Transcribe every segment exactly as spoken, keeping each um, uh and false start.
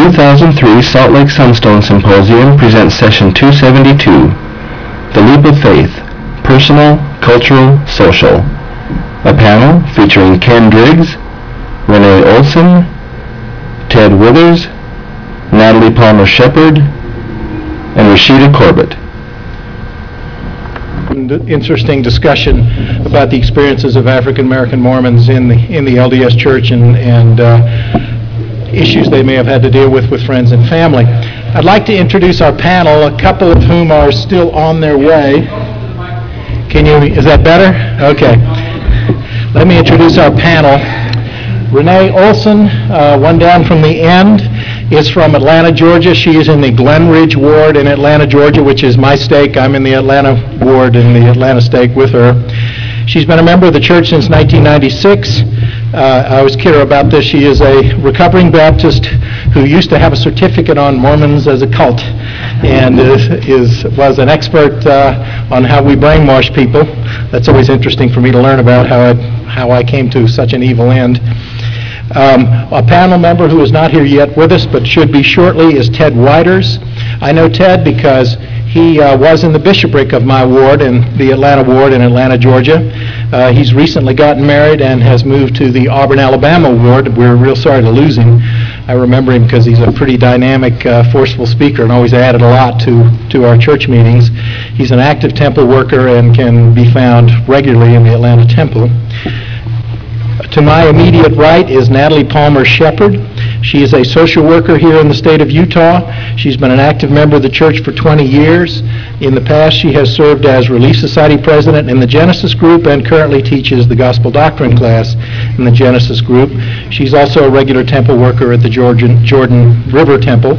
two thousand three Salt Lake Sunstone Symposium presents Session two seventy-two, The Leap of Faith, Personal, Cultural, Social. A panel featuring Ken Driggs, Renee Olson, Ted Withers, Natalie Palmer Shepard, and Rashida Corbett. Interesting discussion about the experiences of African American Mormons in the in the L D S Church and and uh, issues they may have had to deal with with friends and family. I'd like to introduce our panel, a couple of whom are still on their way. Can you? Is that better? Okay. Let me introduce our panel. Renee Olson, uh, one down from the end, is from Atlanta, Georgia. She is in the Glen Ridge Ward in Atlanta, Georgia, which is my stake. I'm in the Atlanta Ward in the Atlanta stake with her. She's been a member of the church since nineteen ninety-six. Uh, I always kid her about this. She is a recovering Baptist who used to have a certificate on Mormons as a cult and is, is was an expert uh, on how we brainwash people. That's always interesting for me to learn about how I, how I came to such an evil end. Um, a panel member who is not here yet with us but should be shortly is Ted Whiters. I know Ted because he uh, was in the bishopric of my ward, in the Atlanta ward in Atlanta, Georgia. Uh, he's recently gotten married and has moved to the Auburn, Alabama ward. We're real sorry to lose him. I remember him because he's a pretty dynamic, uh, forceful speaker and always added a lot to, to our church meetings. He's an active temple worker and can be found regularly in the Atlanta temple. To my immediate right is Natalie Palmer Shepard. She is a social worker here in the state of Utah. She's been an active member of the church for twenty years. In the past, she has served as Relief Society president in the Genesis group and currently teaches the Gospel Doctrine class in the Genesis group. She's also a regular temple worker at the Jordan, Jordan River Temple.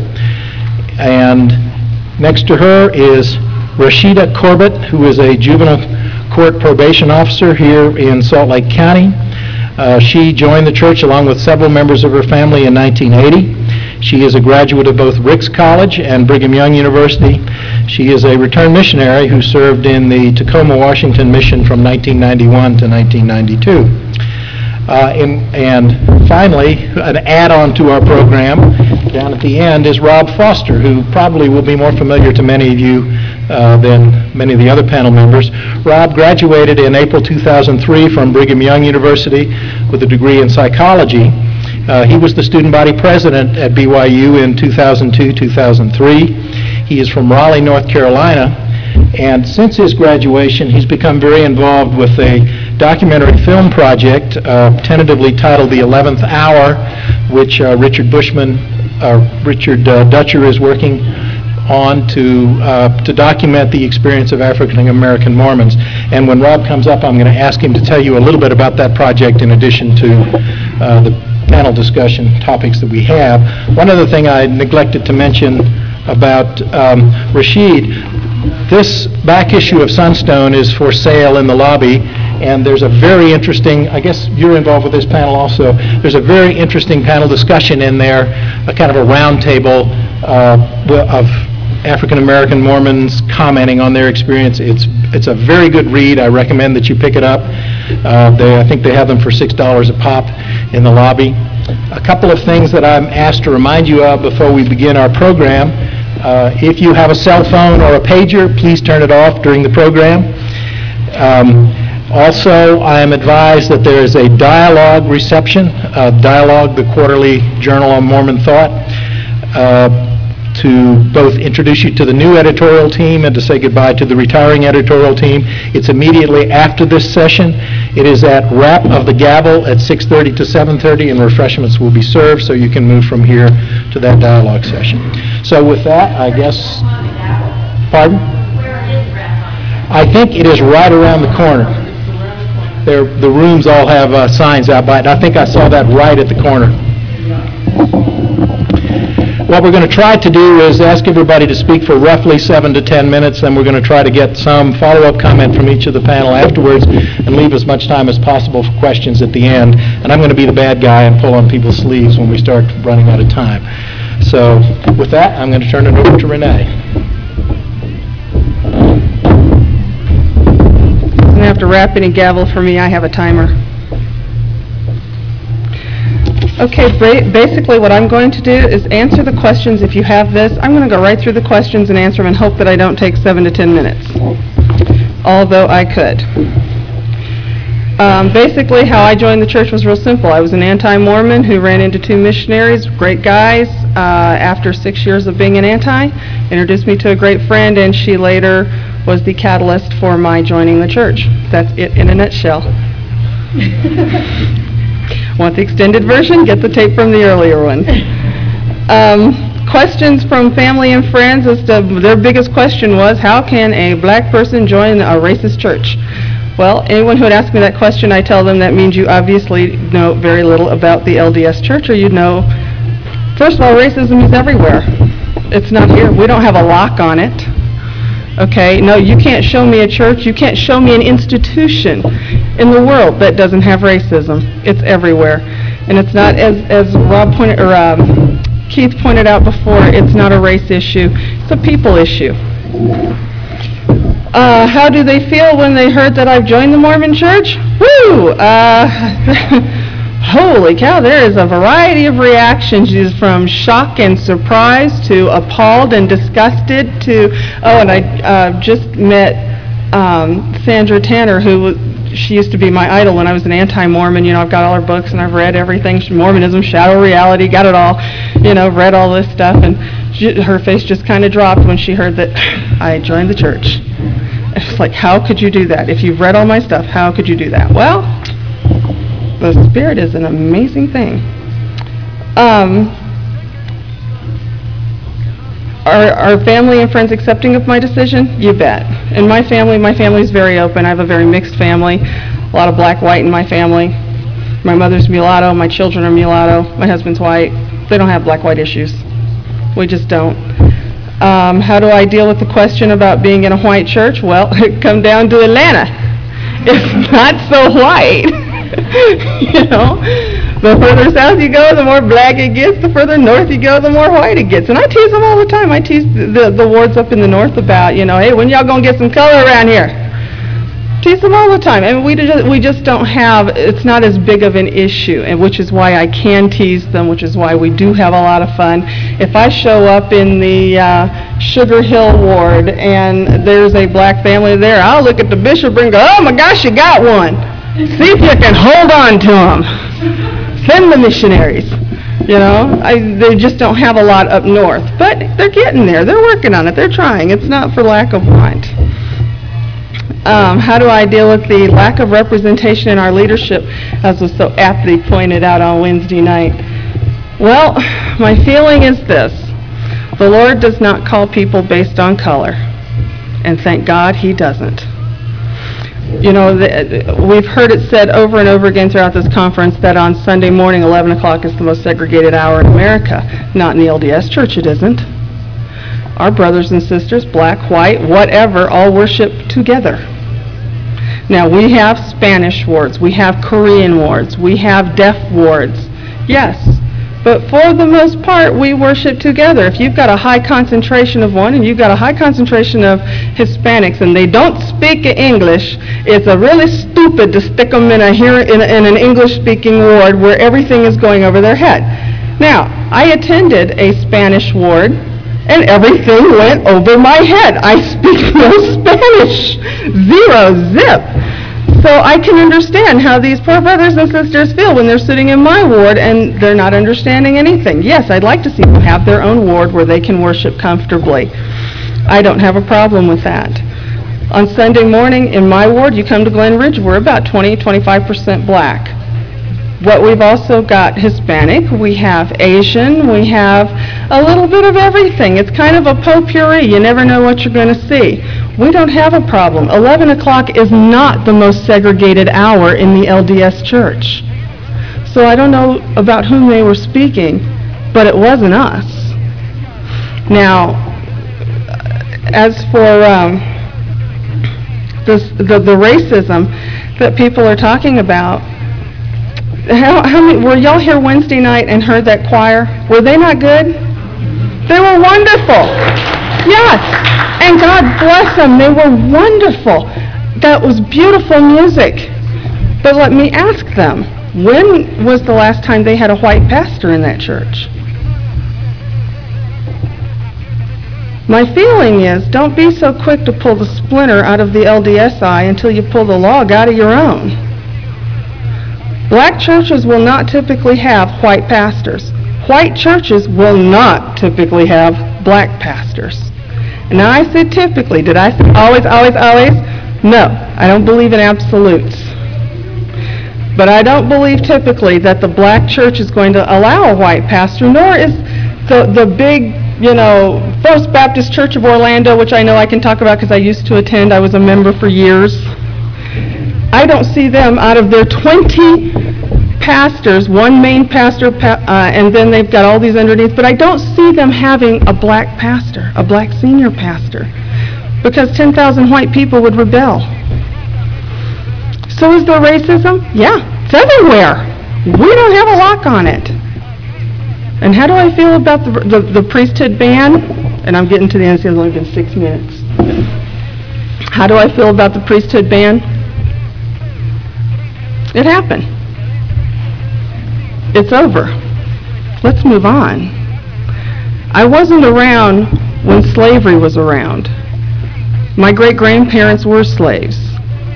And next to her is Rashida Corbett, who is a juvenile court probation officer here in Salt Lake County. Uh, she joined the church along with several members of her family in nineteen eighty. She is a graduate of both Ricks College and Brigham Young University. She is a returned missionary who served in the Tacoma, Washington mission from nineteen ninety-one to nineteen ninety-two. Uh, in, and finally, an add-on to our program down at the end is Rob Foster, who probably will be more familiar to many of you uh, than many of the other panel members. Rob graduated in April two thousand three from Brigham Young University with a degree in psychology. Uh, he was the student body president at B Y U in two thousand two, two thousand three. He is from Raleigh, North Carolina. And since his graduation, he's become very involved with a documentary film project uh, tentatively titled The eleventh Hour, which uh, Richard Bushman, uh, Richard uh, Dutcher is working on to uh, to document the experience of African American Mormons. And when Rob comes up, I'm going to ask him to tell you a little bit about that project in addition to uh, the panel discussion topics that we have. One other thing I neglected to mention about um, Rashid, this back issue of Sunstone is for sale in the lobby, and there's a very interesting, I guess you're involved with this panel also, there's a very interesting panel discussion in there, a kind of a round table uh, of African American Mormons commenting on their experience. It's it's a very good read. I recommend that you pick it up. Uh, they, I think they have them for six dollars a pop in the lobby. A couple of things that I'm asked to remind you of before we begin our program. Uh, if you have a cell phone or a pager, please turn it off during the program. Um, also, I am advised that there is a dialogue reception, uh, Dialogue, the quarterly journal on Mormon thought, uh, to both introduce you to the new editorial team and to say goodbye to the retiring editorial team. It's immediately after this session. It is at Rap of the Gavel at six thirty to seven thirty, and refreshments will be served, so you can move from here to that dialogue session. So with that, I guess, pardon? I think it is right around the corner. There, the rooms all have uh, signs out by it. I think I saw that right at the corner. What we're going to try to do is ask everybody to speak for roughly seven to ten minutes, then we're going to try to get some follow-up comment from each of the panel afterwards and leave as much time as possible for questions at the end. And I'm going to be the bad guy and pull on people's sleeves when we start running out of time. So with that, I'm going to turn it over to Renee. You're going to have to rap it and gavel for me. I have a timer. Okay, ba- basically what I'm going to do is answer the questions. If you have this, I'm going to go right through the questions and answer them and hope that I don't take seven to ten minutes, although I could. Um, basically, how I joined the church was real simple. I was an anti-Mormon who ran into two missionaries, great guys. Uh, after six years of being an anti, introduced me to a great friend, and she later was the catalyst for my joining the church. That's it in a nutshell. Want the extended version? Get the tape from the earlier one. Um, questions from family and friends as to their biggest question was, how can a black person join a racist church? Well, anyone who would ask me that question, I tell them that means you obviously know very little about the L D S Church, or you know, first of all, racism is everywhere. It's not here. We don't have a lock on it. Okay? No, you can't show me a church, you can't show me an institution in the world that doesn't have racism. It's everywhere. And it's not, as, as Rob pointed, or um, Keith pointed out before, it's not a race issue, it's a people issue. Uh, how do they feel when they heard that I've joined the Mormon Church? Woo! Uh, holy cow, there is a variety of reactions, from shock and surprise to appalled and disgusted to, oh, and I uh, just met um, Sandra Tanner, who she used to be my idol when I was an anti-Mormon. You know, I've got all her books and I've read everything, Mormonism, Shadow Reality, got it all, you know, read all this stuff, and she, her face just kind of dropped when she heard that I joined the church. It's like, how could you do that? If you've read all my stuff, how could you do that? Well, the Spirit is an amazing thing. Um, are, are family and friends accepting of my decision? You bet. In my family, my family is very open. I have a very mixed family, a lot of black, white in my family. My mother's mulatto, my children are mulatto, my husband's white. They don't have black, white issues. We just don't. Um, how do I deal with the question about being in a white church? Well, come down to Atlanta. It's not so white. You know, the further south you go, the more black it gets. The further north you go, the more white it gets. And I tease them all the time. I tease the, the, the wards up in the north about, you know, hey, when y'all gonna get some color around here? Tease them all the time. I mean, we just, we just don't have, it's not as big of an issue, and which is why I can tease them, which is why we do have a lot of fun. If I show up in the uh, Sugar Hill ward and there's a black family there, I'll look at the bishop and go, oh my gosh, you got one. See if you can hold on to them. Send the missionaries. You know, I, they just don't have a lot up north, but they're getting there. They're working on it. They're trying. It's not for lack of want. Um, how do I deal with the lack of representation in our leadership, as was so aptly pointed out on Wednesday night? Well, my feeling is this. The Lord does not call people based on color, and thank God He doesn't. You know, the, we've heard it said over and over again throughout this conference that on Sunday morning, eleven o'clock is the most segregated hour in America. Not in the L D S Church, it isn't. Our brothers and sisters, black, white, whatever, all worship together. Now, we have Spanish wards, we have Korean wards, we have deaf wards, yes. But for the most part, we worship together. If you've got a high concentration of one and you've got a high concentration of Hispanics and they don't speak English, it's a really stupid to stick them in, a, in, a, in an English-speaking ward where everything is going over their head. Now, I attended a Spanish ward, and everything went over my head. I speak no Spanish. Zero, zip. So I can understand how these poor brothers and sisters feel when they're sitting in my ward and they're not understanding anything. Yes, I'd like to see them have their own ward where they can worship comfortably. I don't have a problem with that. On Sunday morning in my ward, you come to Glen Ridge, we're about twenty, twenty-five percent black. What we've also got Hispanic, we have Asian, we have a little bit of everything. It's kind of a potpourri. You never know what you're going to see. We don't have a problem. eleven o'clock is not the most segregated hour in the L D S Church. So I don't know about whom they were speaking, but it wasn't us. Now, as for um, this, the, the racism that people are talking about, How, how many, were y'all here Wednesday night and heard that choir? Were they not good? They were wonderful. Yes. And God bless them. They were wonderful. That was beautiful music. But let me ask them, When was the last time they had a white pastor in that church? My feeling is, don't be so quick to pull the splinter out of the L D S I until you pull the log out of your own. Black churches will not typically have white pastors. White churches will not typically have black pastors. And now I said typically. Did I say always, always, always? No, I don't believe in absolutes. But I don't believe typically that the black church is going to allow a white pastor, nor is the, the big, you know, First Baptist Church of Orlando, which I know I can talk about because I used to attend. I was a member for years. I don't see them out of their twenty pastors, one main pastor, uh, and then they've got all these underneath, but I don't see them having a black pastor, a black senior pastor, because ten thousand white people would rebel. So is there racism? Yeah, it's everywhere. We don't have a lock on it. And how do I feel about the, the, the priesthood ban? And I'm getting to the end, it's only been six minutes. How do I feel about the priesthood ban? It happened. It's over. Let's move on. I wasn't around when slavery was around. My great-grandparents were slaves.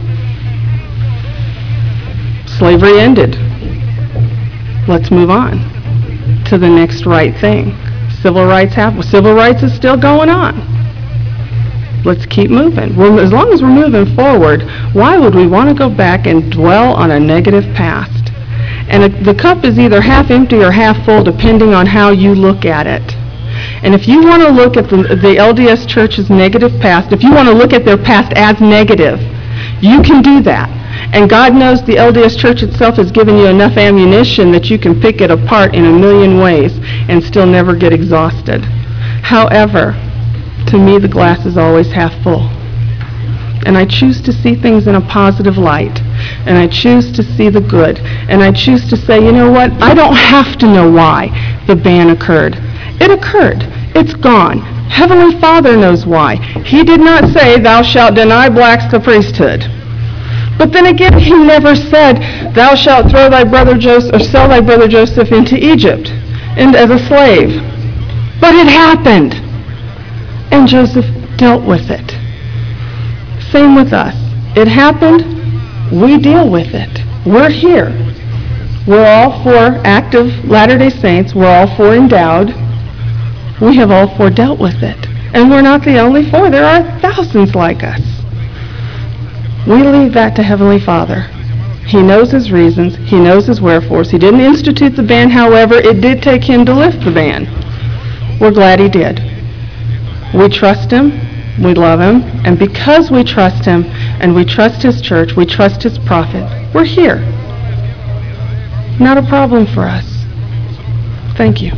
Slavery ended. Let's move on to the next right thing. Civil rights have, civil rights is still going on. Let's keep moving. We're, as long as we're moving forward, why would we want to go back and dwell on a negative past? And a, the cup is either half empty or half full, depending on how you look at it. And if you want to look at the, the L D S Church's negative past, if you want to look at their past as negative, you can do that. And God knows the L D S Church itself has given you enough ammunition that you can pick it apart in a million ways and still never get exhausted. However, to me, the glass is always half full. And I choose to see things in a positive light. And I choose to see the good. And I choose to say, you know what? I don't have to know why the ban occurred. It occurred. It's gone. Heavenly Father knows why. He did not say, thou shalt deny blacks the priesthood. But then again, he never said, thou shalt throw thy brother Joseph, or sell thy brother Joseph into Egypt and as a slave. But it happened. And Joseph dealt with it. Same with us. It happened. We deal with it. We're here. We're all four active Latter-day Saints. We're all four endowed. We have all four dealt with it. And we're not the only four. There are thousands like us. We leave that to Heavenly Father. He knows his reasons. He knows his wherefores. He didn't institute the ban. However, it did take him to lift the ban. We're glad he did. We trust him. We love him. And because we trust him and we trust his church, we trust his prophet, we're here. Not a problem for us. Thank you.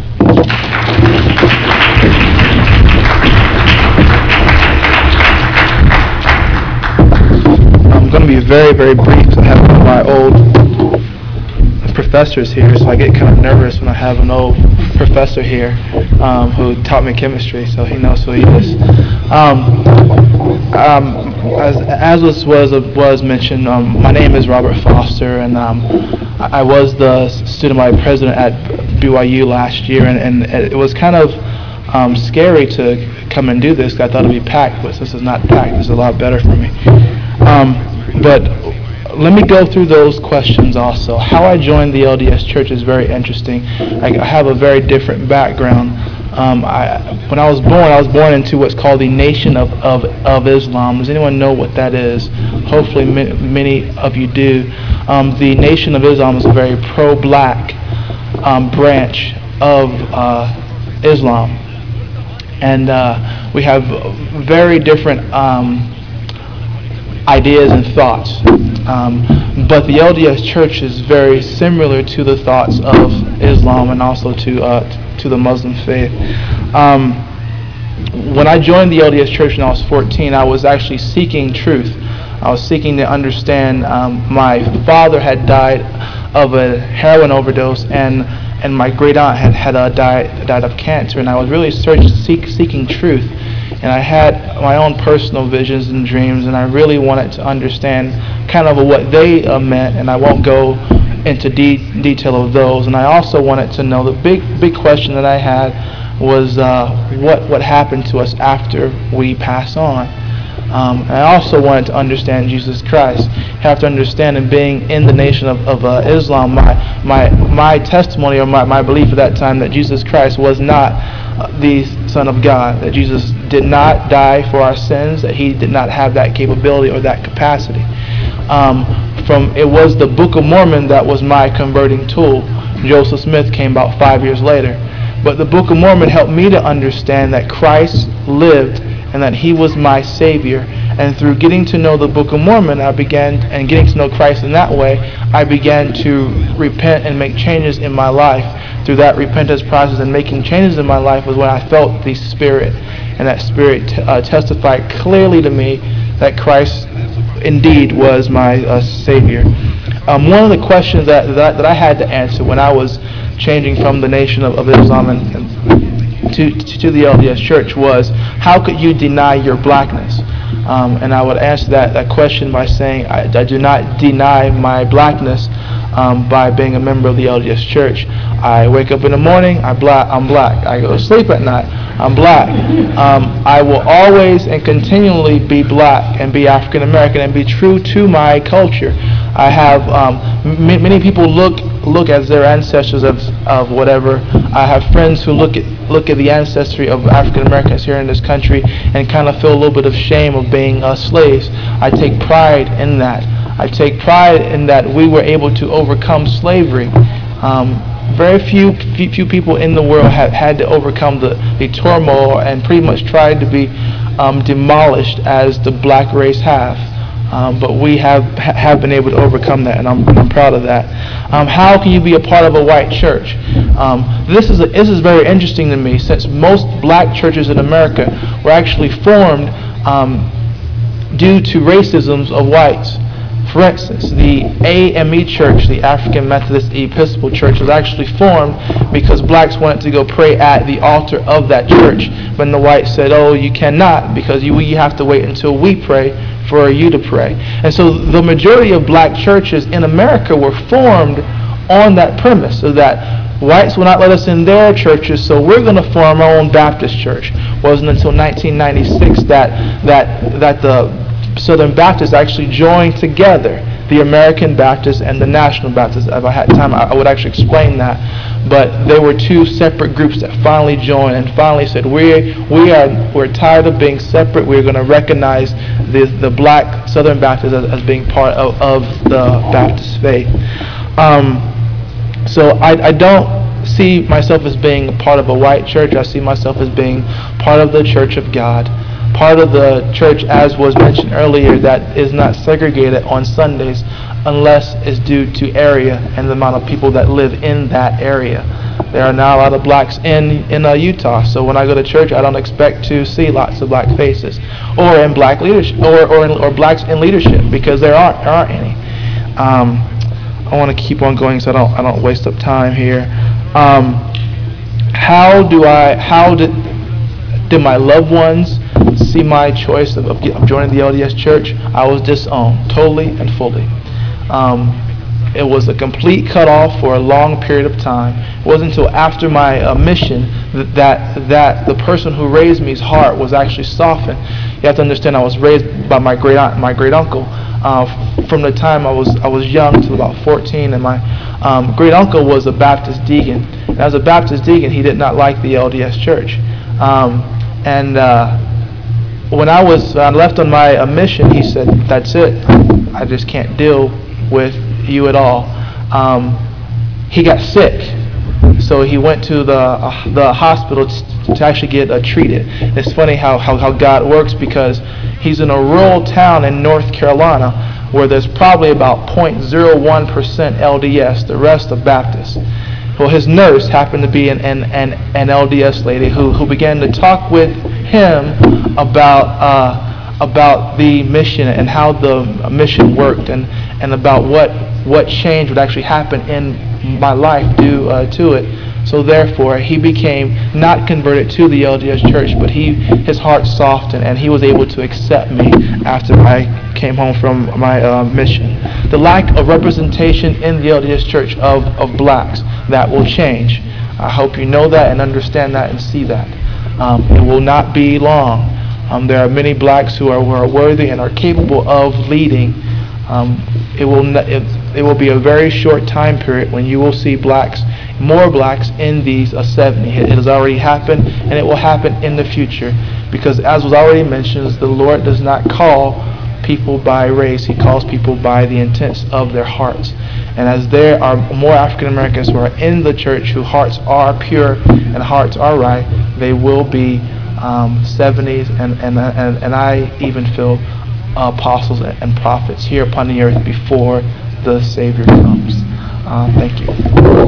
I'm going to be very, very brief. I have one of my old professors here, so I get kind of nervous when I have an old professor here um, who taught me chemistry, so he knows who he is. Um, um, as as was was, was mentioned, um, my name is Robert Foster, and um, I was the student body president at B Y U last year, and, and it was kind of um, scary to come and do this, because I thought it would be packed, but since it's not packed, it's a lot better for me. Um, but let me go through those questions also. How I joined the L D S Church is very interesting. I, I have a very different background. Um, I, when I was born, I was born into what's called the Nation of, of, of Islam. Does anyone know what that is? Hopefully many, many of you do. Um, the Nation of Islam is a very pro-black um, branch of uh, Islam. And uh, we have very different um, ideas and thoughts. Um, but the L D S Church is very similar to the thoughts of Islam and also to uh, to the Muslim faith. Um, when I joined the L D S Church when I was fourteen, I was actually seeking truth. I was seeking to understand. Um, my father had died of a heroin overdose, and and my great aunt had had uh, died died of cancer, and I was really searching, seek, seeking truth. And I had my own personal visions and dreams, and I really wanted to understand kind of what they uh, meant, and I won't go into de- detail of those. And I also wanted to know, the big big question that I had was uh, what what happened to us after we pass on. Um, and I also wanted to understand Jesus Christ. You have to understand, in being in the nation of, of uh, Islam, my my my testimony or my, my belief at that time that Jesus Christ was not uh, the Son of God, that Jesus did not die for our sins, that he did not have that capability or that capacity. Um, from it was the Book of Mormon that was my converting tool. Joseph Smith came about five years later. But the Book of Mormon helped me to understand that Christ lived and that he was my Savior. And through getting to know the Book of Mormon, I began, and getting to know Christ in that way, I began to repent and make changes in my life. Through that repentance process and making changes in my life was when I felt the Spirit. And that Spirit t- uh, testified clearly to me that Christ indeed was my uh, Savior. Um, one of the questions that, that that I had to answer when I was changing from the Nation of, of Islam and, and to, to the L D S Church was, how could you deny your blackness? Um, and I would answer that, that question by saying, I, I do not deny my blackness um, by being a member of the L D S Church. I wake up in the morning, I black, I'm black. I go to sleep at night, I'm black. Um, I will always and continually be black and be African American and be true to my culture. I have um, m- many people look look as their ancestors of, of whatever. I have friends who look at look at the ancestry of African Americans here in this country and kind of feel a little bit of shame of being uh, slaves. I take pride in that. I take pride in that we were able to overcome slavery. Um, very few few, few people in the world have had to overcome the, the turmoil and pretty much tried to be um, demolished as the black race have. Um, but we have have been able to overcome that, and I'm, I'm proud of that. Um, how can you be a part of a white church? Um, this is a, this is very interesting to me, since most black churches in America were actually formed um, due to racisms of whites. For instance, the A M E Church, the African Methodist Episcopal Church, was actually formed because blacks wanted to go pray at the altar of that church. But the whites said, oh, you cannot, because you, you have to wait until we pray for you to pray. And so the majority of black churches in America were formed on that premise, so that whites will not let us in their churches, so we're going to form our own Baptist church. It wasn't until nineteen ninety-six that that that the Southern Baptists actually joined together, the American Baptists and the National Baptists. If I had time, I would actually explain that. But they were two separate groups that finally joined and finally said, we we are we're tired of being separate. We're going to recognize the the black Southern Baptists as, as being part of, of the Baptist faith. Um, so I, I don't see myself as being part of a white church. I see myself as being part of the Church of God. Part of the church, as was mentioned earlier, that is not segregated on Sundays unless it's due to area and the amount of people that live in that area. There are now a lot of blacks in, in uh, Utah, so when I go to church, I don't expect to see lots of black faces, or in black leadership, or or, in, or blacks in leadership, because there aren't there aren't any. Um, I want to keep on going so I don't I don't waste up time here. Um, how do I how did did my loved ones see my choice of, of joining the L D S Church? I was disowned, totally and fully. Um, it was a complete cutoff for a long period of time. It wasn't until after my uh, mission that, that that the person who raised me's heart was actually softened. You have to understand, I was raised by my great aunt, my great uncle. Uh, from the time I was I was young to about fourteen, and my um, great uncle was a Baptist deacon. And as a Baptist deacon, he did not like the L D S Church. Um, and uh, when I was uh, left on my uh, mission, he said, "That's it. I just can't deal with you at all." Um, he got sick, so he went to the uh, the hospital t- to actually get uh, treated. It's funny how, how how God works, because he's in a rural town in North Carolina where there's probably about zero point zero one percent L D S, the rest of Baptists. Well, his nurse happened to be an an, an, an L D S lady who, who began to talk with him about uh, about the mission and how the mission worked, and, and about what what change would actually happen in my life due uh, to it. So therefore, he became not converted to the L D S Church, but he his heart softened, and he was able to accept me after I came home from my uh, mission. The lack of representation in the L D S Church of, of blacks, that will change. I hope you know that and understand that and see that. Um, it will not be long. Um, there are many blacks who are, who are worthy and are capable of leading. Um, it will n- it, it will be a very short time period when you will see blacks, more blacks in these uh, seventy. It, it has already happened, and it will happen in the future, because as was already mentioned, the Lord does not call people by race. He calls people by the intents of their hearts. And as there are more African Americans who are in the church whose hearts are pure and hearts are right, they will be um, seventies and, and, and, and I even feel uh, apostles and prophets here upon the earth before the Savior comes. Uh, thank you.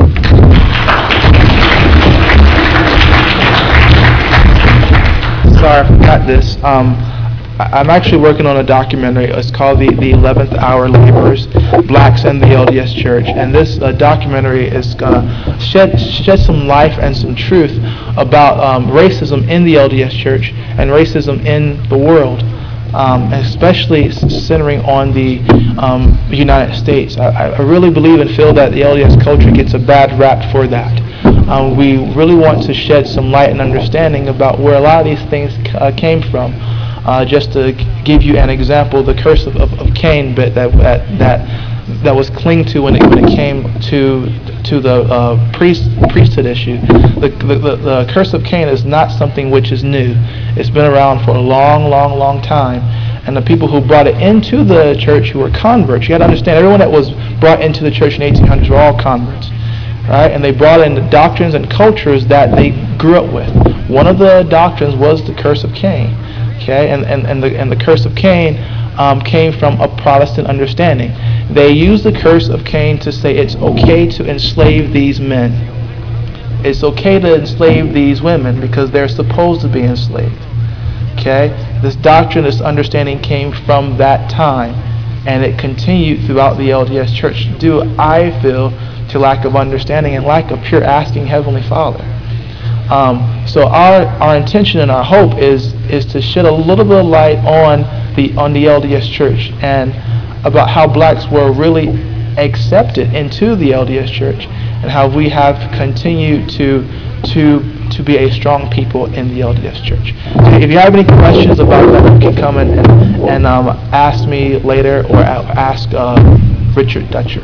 Sorry, I forgot this. Um, I'm actually working on a documentary. It's called the, the eleventh Hour Laborers, Blacks in the L D S Church. And this uh, documentary is going to shed, shed some life and some truth about um, racism in the L D S Church and racism in the world, um, especially centering on the um, United States. I, I really believe and feel that the L D S culture gets a bad rap for that. Um, we really want to shed some light and understanding about where a lot of these things uh, came from. Uh, just to give you an example, the curse of, of, of Cain that that that that was clinged to when it when it came to to the uh, priest priesthood issue. The, the the curse of Cain is not something which is new. It's been around for a long, long, long time. And the people who brought it into the church, who were converts, you got to understand, everyone that was brought into the church in the eighteen hundreds were all converts, right? And they brought in the doctrines and cultures that they grew up with. One of the doctrines was the curse of Cain. Okay, and, and, and, the, and the curse of Cain um, came from a Protestant understanding. They used the curse of Cain to say it's okay to enslave these men. It's okay to enslave these women because they're supposed to be enslaved. Okay, this doctrine, this understanding came from that time, and it continued throughout the L D S Church due, I feel, to lack of understanding and lack of pure asking Heavenly Father. Um, so our, our intention and our hope is is to shed a little bit of light on the on the L D S Church and about how blacks were really accepted into the L D S Church and how we have continued to to to be a strong people in the L D S Church. So if you have any questions about that, you can come in and, and um, ask me later or ask uh, Richard Dutcher.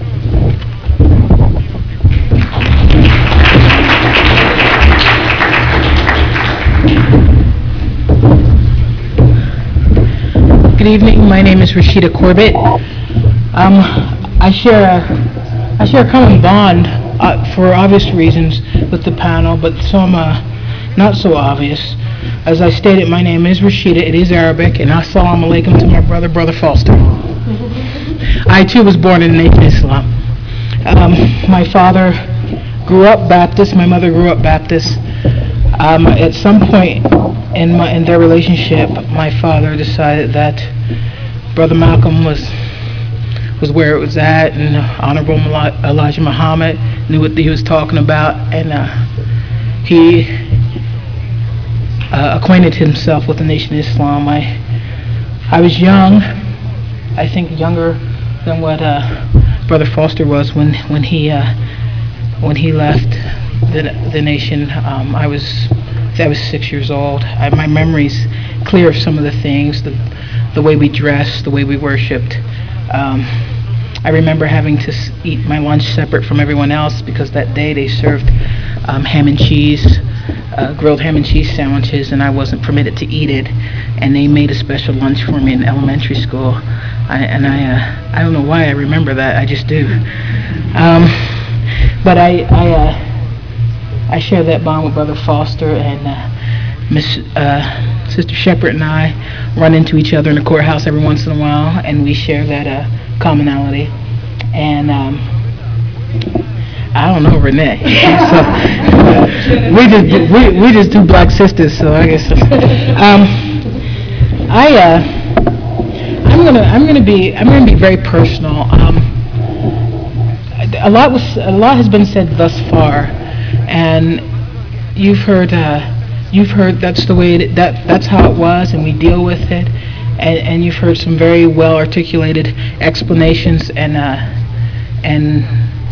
Good evening. My name is Rashida Corbett. Um, I share a, I share a common bond uh, for obvious reasons with the panel, but some uh, not so obvious. As I stated, my name is Rashida. It is Arabic, and assalamu alaikum to my brother, Brother Foster. I too was born in the Nation of Islam. Um, my father grew up Baptist. My mother grew up Baptist. Um, at some point in my in their relationship, my father decided that Brother Malcolm was was where it was at, and Honorable Elijah Muhammad knew what he was talking about, and uh, he uh, acquainted himself with the Nation of Islam. I I was young, I think younger than what uh, Brother Foster was when when he uh, when he left the the nation. Um, I was I was six years old. I, my memory's clear of some of the things, the the way we dressed, the way we worshipped. Um, I remember having to eat my lunch separate from everyone else because that day they served um, ham and cheese, uh, grilled ham and cheese sandwiches, and I wasn't permitted to eat it. And they made a special lunch for me in elementary school. I, and I uh, I don't know why I remember that. I just do. Um, but I I. Uh, I share that bond with Brother Foster, and uh, Miss uh, Sister Shepherd and I run into each other in the courthouse every once in a while, and we share that uh, commonality. And um, I don't know Renee, so we just we, we just two black sisters. So I guess um, I uh, I'm gonna I'm gonna be I'm gonna be very personal. Um, a lot was a lot has been said thus far. And and you've heard uh, you've heard that's the way it, that that's how it was, and we deal with it. And, and you've heard some very well articulated explanations, and uh, and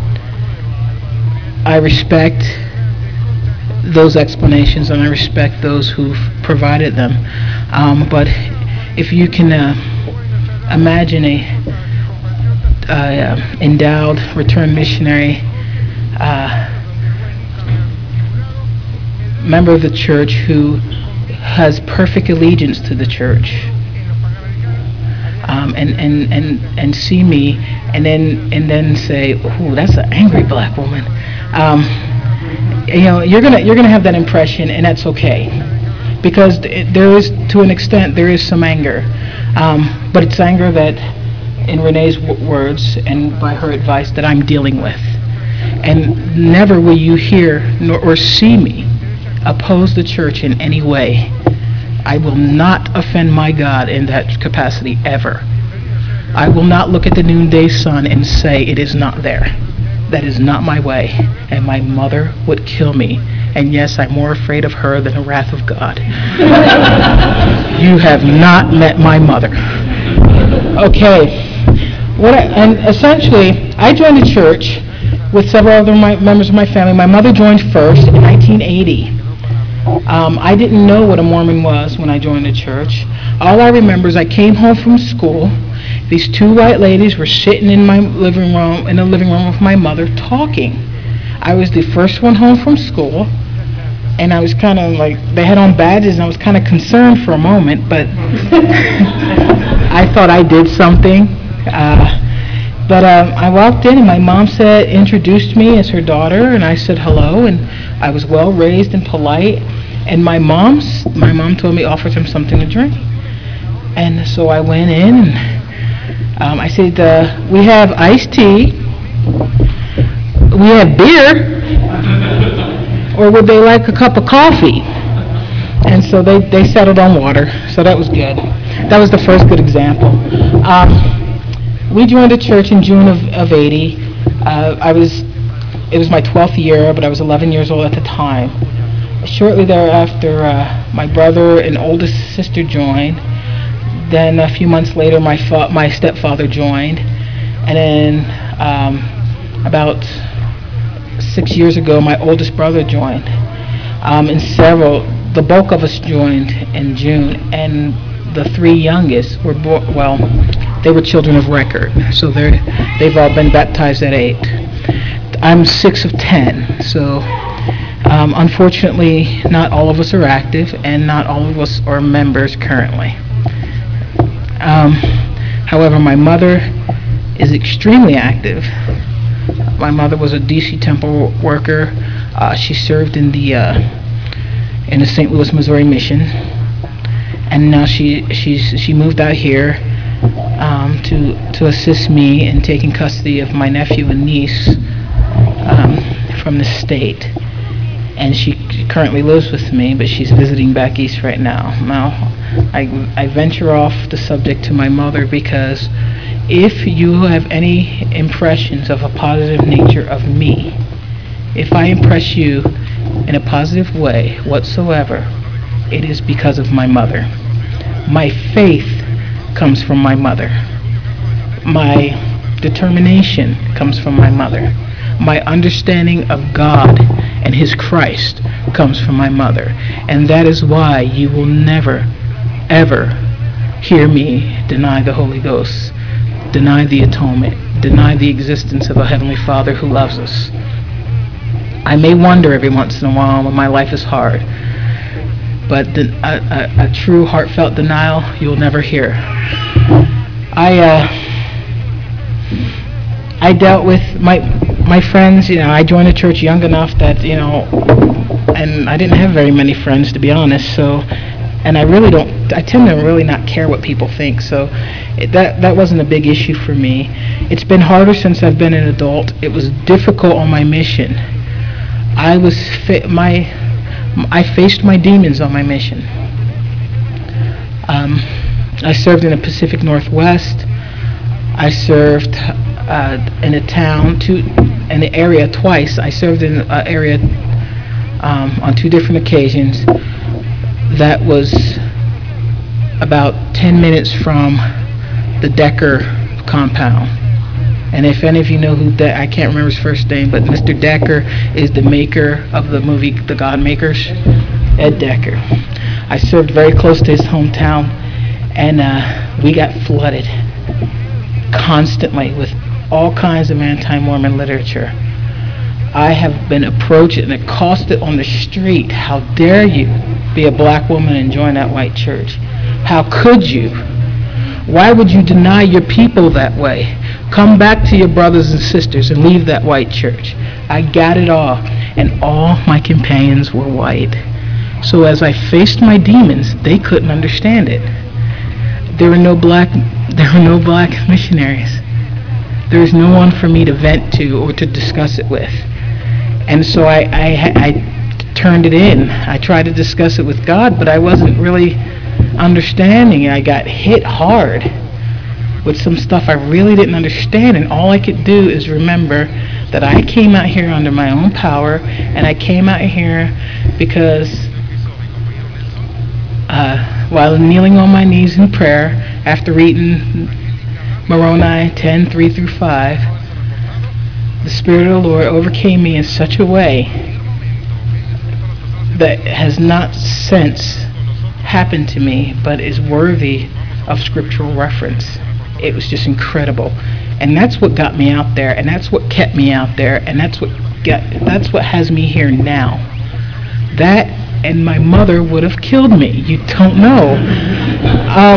I respect those explanations, and I respect those who've provided them. Um, but if you can uh, imagine a uh, endowed returned missionary uh, member of the church who has perfect allegiance to the church, um, and, and, and, and see me and then and then say, "Ooh, that's an angry black woman." Um, you know, you're gonna you're gonna have that impression, and that's okay, because there is, to an extent, there is some anger, um, but it's anger that, in Renee's w- words and by her advice, that I'm dealing with. And never will you hear nor or see me oppose the church in any way. I will not offend my God in that capacity ever. I will not look at the noonday sun and say it is not there. That is not my way, and my mother would kill me. And yes, I'm more afraid of her than the wrath of God. You have not met my mother. Okay. What I, and essentially, I joined the church with several other my, members of my family. My mother joined first in nineteen eighty. Um, I didn't know what a Mormon was when I joined the church. All I remember is I came home from school. These two white ladies were sitting in my living room, in the living room with my mother, talking. I was the first one home from school, and I was kind of like, they had on badges, and I was kind of concerned for a moment, but I thought I did something. Uh, but um, I walked in, and my mom said, introduced me as her daughter, and I said hello, and I was well raised and polite. And my mom's, my mom told me, offered him something to drink. And so I went in, and um, I said, uh, we have iced tea, we have beer, or would they like a cup of coffee? And so they, they settled on water, so that was good. That was the first good example. Um, we joined a church in June of, of eighty. Uh, I was, it was my twelfth year, but I was eleven years old at the time. Shortly thereafter, uh, my brother and oldest sister joined. Then a few months later, my fa- my stepfather joined. And then um, about six years ago, my oldest brother joined. Um, and several, the bulk of us joined in June. And the three youngest were, bo- well, they were children of record. So they're, they've all been baptized at eight. I'm six of ten, so um, unfortunately, not all of us are active, and not all of us are members currently. Um, however, my mother is extremely active. My mother was a D C Temple worker. Uh, she served in the uh, in the Saint Louis, Missouri mission, and now she she's she moved out here um, to to assist me in taking custody of my nephew and niece um, from the state. And she currently lives with me, but she's visiting back east right now. Now, I, I venture off the subject to my mother because if you have any impressions of a positive nature of me, if I impress you in a positive way whatsoever, it is because of my mother. My faith comes from my mother. My determination comes from my mother. My understanding of God and His Christ comes from my mother. And that is why you will never, ever hear me deny the Holy Ghost, deny the atonement, deny the existence of a Heavenly Father who loves us. I may wonder every once in a while when my life is hard, but the, a, a, a true heartfelt denial you'll never hear. I uh, I dealt with my my friends. You know, I joined the church young enough that, you know, and I didn't have very many friends, to be honest. So, and I really don't. I tend to really not care what people think. So, it, that that wasn't a big issue for me. It's been harder since I've been an adult. It was difficult on my mission. I was fa- my I faced my demons on my mission. Um, I served in the Pacific Northwest. I served uh, in a town, two, in the area twice. I served in an area um, on two different occasions. That was about ten minutes from the Decker compound. And if any of you know who De- I can't remember his first name, but Mister Decker is the maker of the movie The God Makers, Ed Decker. I served very close to his hometown, and uh, we got flooded constantly with all kinds of anti-Mormon literature. I have been approached and accosted on the street. How dare you be a black woman and join that white church? How could you? Why would you deny your people that way? Come back to your brothers and sisters and leave that white church. I got it all, and all my companions were white. So as I faced my demons, they couldn't understand it. There were no black, there were no black missionaries. There was no one for me to vent to or to discuss it with. And so I, I, I turned it in. I tried to discuss it with God, but I wasn't really understanding. I got hit hard with some stuff I really didn't understand, and all I could do is remember that I came out here under my own power, and I came out here because uh, while kneeling on my knees in prayer after reading Moroni ten, three through five, the Spirit of the Lord overcame me in such a way that has not since happened to me, but is worthy of scriptural reference. It was just incredible, and that's what got me out there, and that's what kept me out there, and that's what got that's what has me here now. That and my mother would have killed me. You don't know. Um,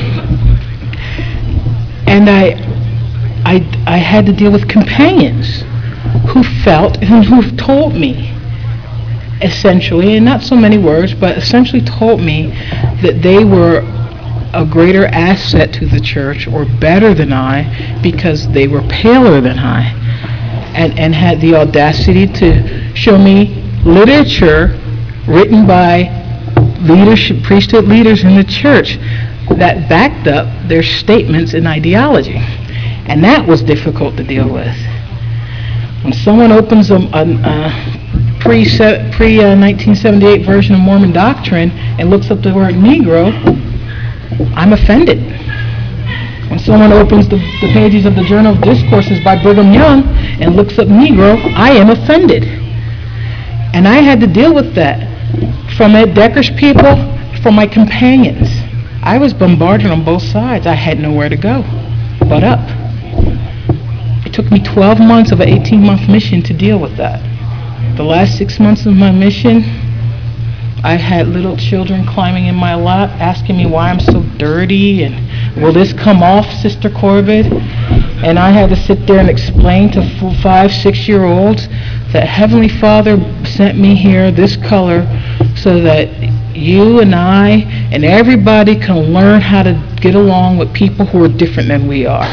and I, I, I had to deal with companions who felt and who told me, essentially, and not so many words, but essentially told me that they were a greater asset to the church or better than I because they were paler than I, and, and had the audacity to show me literature written by leadership, priesthood leaders in the church that backed up their statements and ideology. And that was difficult to deal with. When someone opens a, a, a pre, pre uh, nineteen seventy-eight version of Mormon doctrine and looks up the word Negro, I'm offended. When someone opens the, the pages of the Journal of Discourses by Brigham Young and looks up Negro, I am offended. And I had to deal with that from Ed Decker's people, from my companions. I was bombarded on both sides. I had nowhere to go but up. It took me twelve months of an eighteen-month mission to deal with that. The last six months of my mission, I had little children climbing in my lap, asking me why I'm so dirty, and will this come off, Sister Corbett? And I had to sit there and explain to five, six-year-olds that Heavenly Father sent me here, this color, so that you and I and everybody can learn how to get along with people who are different than we are.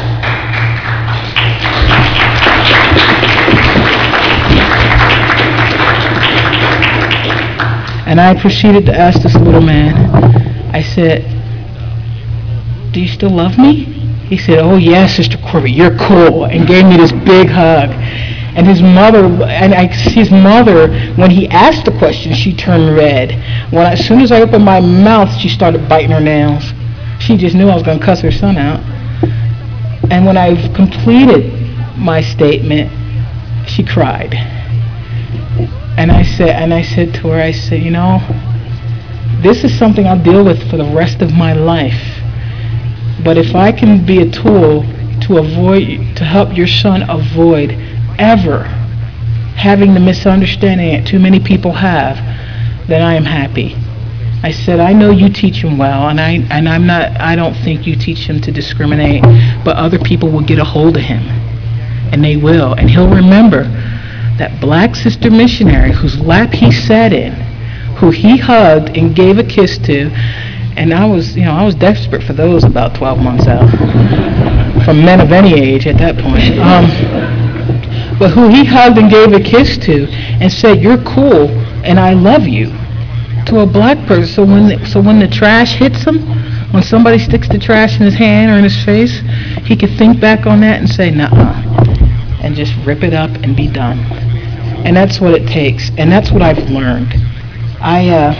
And I proceeded to ask this little man, I said, do you still love me? He said, oh yes, Sister Corbett, you're cool, and gave me this big hug. And his mother, and I see his mother, when he asked the question, she turned red. When I, as soon as I opened my mouth, she started biting her nails. She just knew I was going to cuss her son out. And when I completed my statement, she cried. And I said, and I said to her, I said, you know, this is something I'll deal with for the rest of my life. But if I can be a tool to avoid, to help your son avoid ever having the misunderstanding that too many people have, then I am happy. I said, I know you teach him well, and I and I'm not. I don't think you teach him to discriminate, but other people will get a hold of him, and they will, and he'll remember that black sister missionary whose lap he sat in, who he hugged and gave a kiss to, and I was, you know, I was desperate for those about twelve months out, from men of any age at that point. Um, but who he hugged and gave a kiss to, and said, "You're cool, and I love you," to a black person. So when the, so when the trash hits him, when somebody sticks the trash in his hand or in his face, he could think back on that and say, "Nuh-uh," and just rip it up and be done. And that's what it takes. And that's what I've learned. I, uh,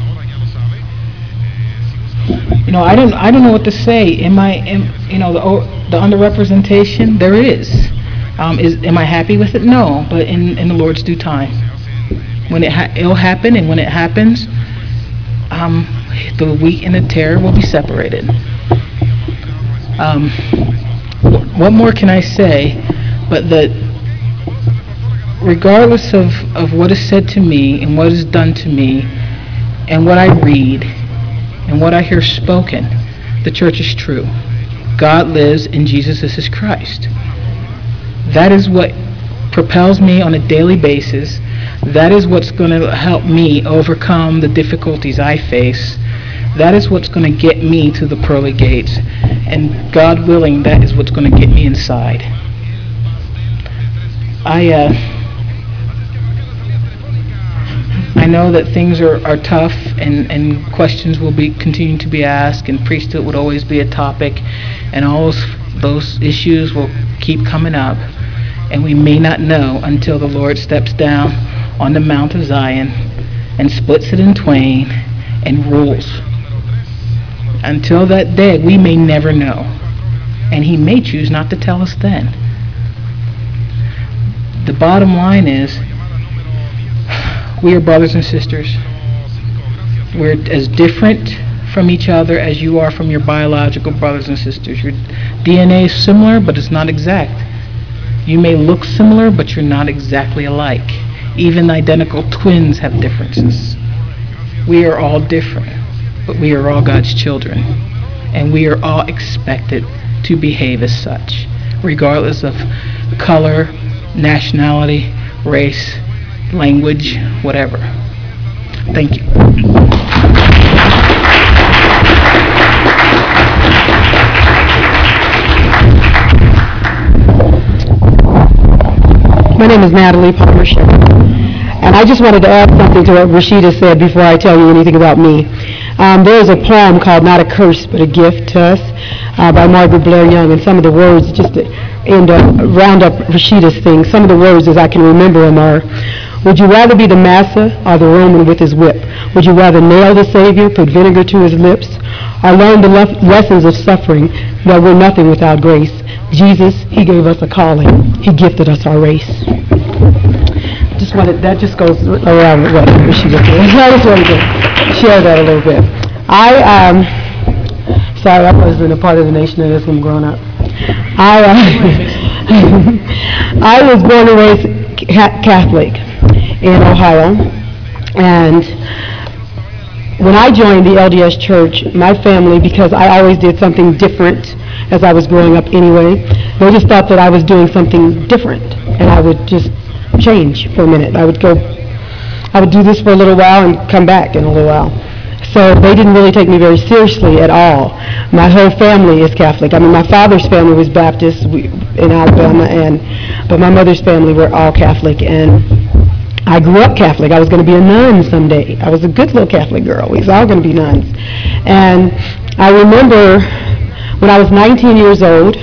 you know, I don't, I don't know what to say. Am I, am, you know, the, the underrepresentation, there is. Um, is, am I happy with it? No, but in, in the Lord's due time. When it ha- it'll happen, and when it happens, um, the wheat and the tare will be separated. Um, what more can I say but that regardless of, of what is said to me and what is done to me and what I read and what I hear spoken, the church is true. God lives and Jesus is his Christ. That is what propels me on a daily basis. That is what's going to help me overcome the difficulties I face. That is what's going to get me to the pearly gates. And God willing, that is what's going to get me inside. I uh, I know that things are, are tough, and, and questions will be continuing to be asked, and priesthood would always be a topic, and all those, those issues will keep coming up. And we may not know until the Lord steps down on the Mount of Zion and splits it in twain and rules. Until that day, we may never know. And he may choose not to tell us then. The bottom line is, we are brothers and sisters. We're as different from each other as you are from your biological brothers and sisters. Your D N A is similar, but it's not exact. You may look similar, but you're not exactly alike. Even identical twins have differences. We are all different, but we are all God's children, and we are all expected to behave as such, regardless of color, nationality, race, language, whatever. Thank you. My name is Natalie Palmer Shepard, and I just wanted to add something to what Rashida said before I tell you anything about me. Um, there is a poem called Not a Curse But a Gift to Us uh, by Margaret Blair Young, and some of the words, just to end up, round up Rashida's thing, some of the words as I can remember them are, would you rather be the massa or the Roman with his whip? Would you rather nail the Savior, put vinegar to his lips, or learn the le- lessons of suffering, that we're nothing without grace? Jesus, he gave us a calling. He gifted us our race. Just wanted, that just goes around with what Rashida said. I just wanted to share that a little bit. I, um, sorry, I wasn't a part of the Nation of Islam growing up. I, uh, I was born and raised Catholic in Ohio, and when I joined the L D S Church, my family, because I always did something different as I was growing up anyway, they just thought that I was doing something different, and I would just change for a minute. I would go, I would do this for a little while and come back in a little while. So they didn't really take me very seriously at all. My whole family is Catholic. I mean, my father's family was Baptist we, in Alabama, and but my mother's family were all Catholic, and I grew up Catholic. I was going to be a nun someday. I was a good little Catholic girl. We was all going to be nuns. And I remember when I was nineteen years old,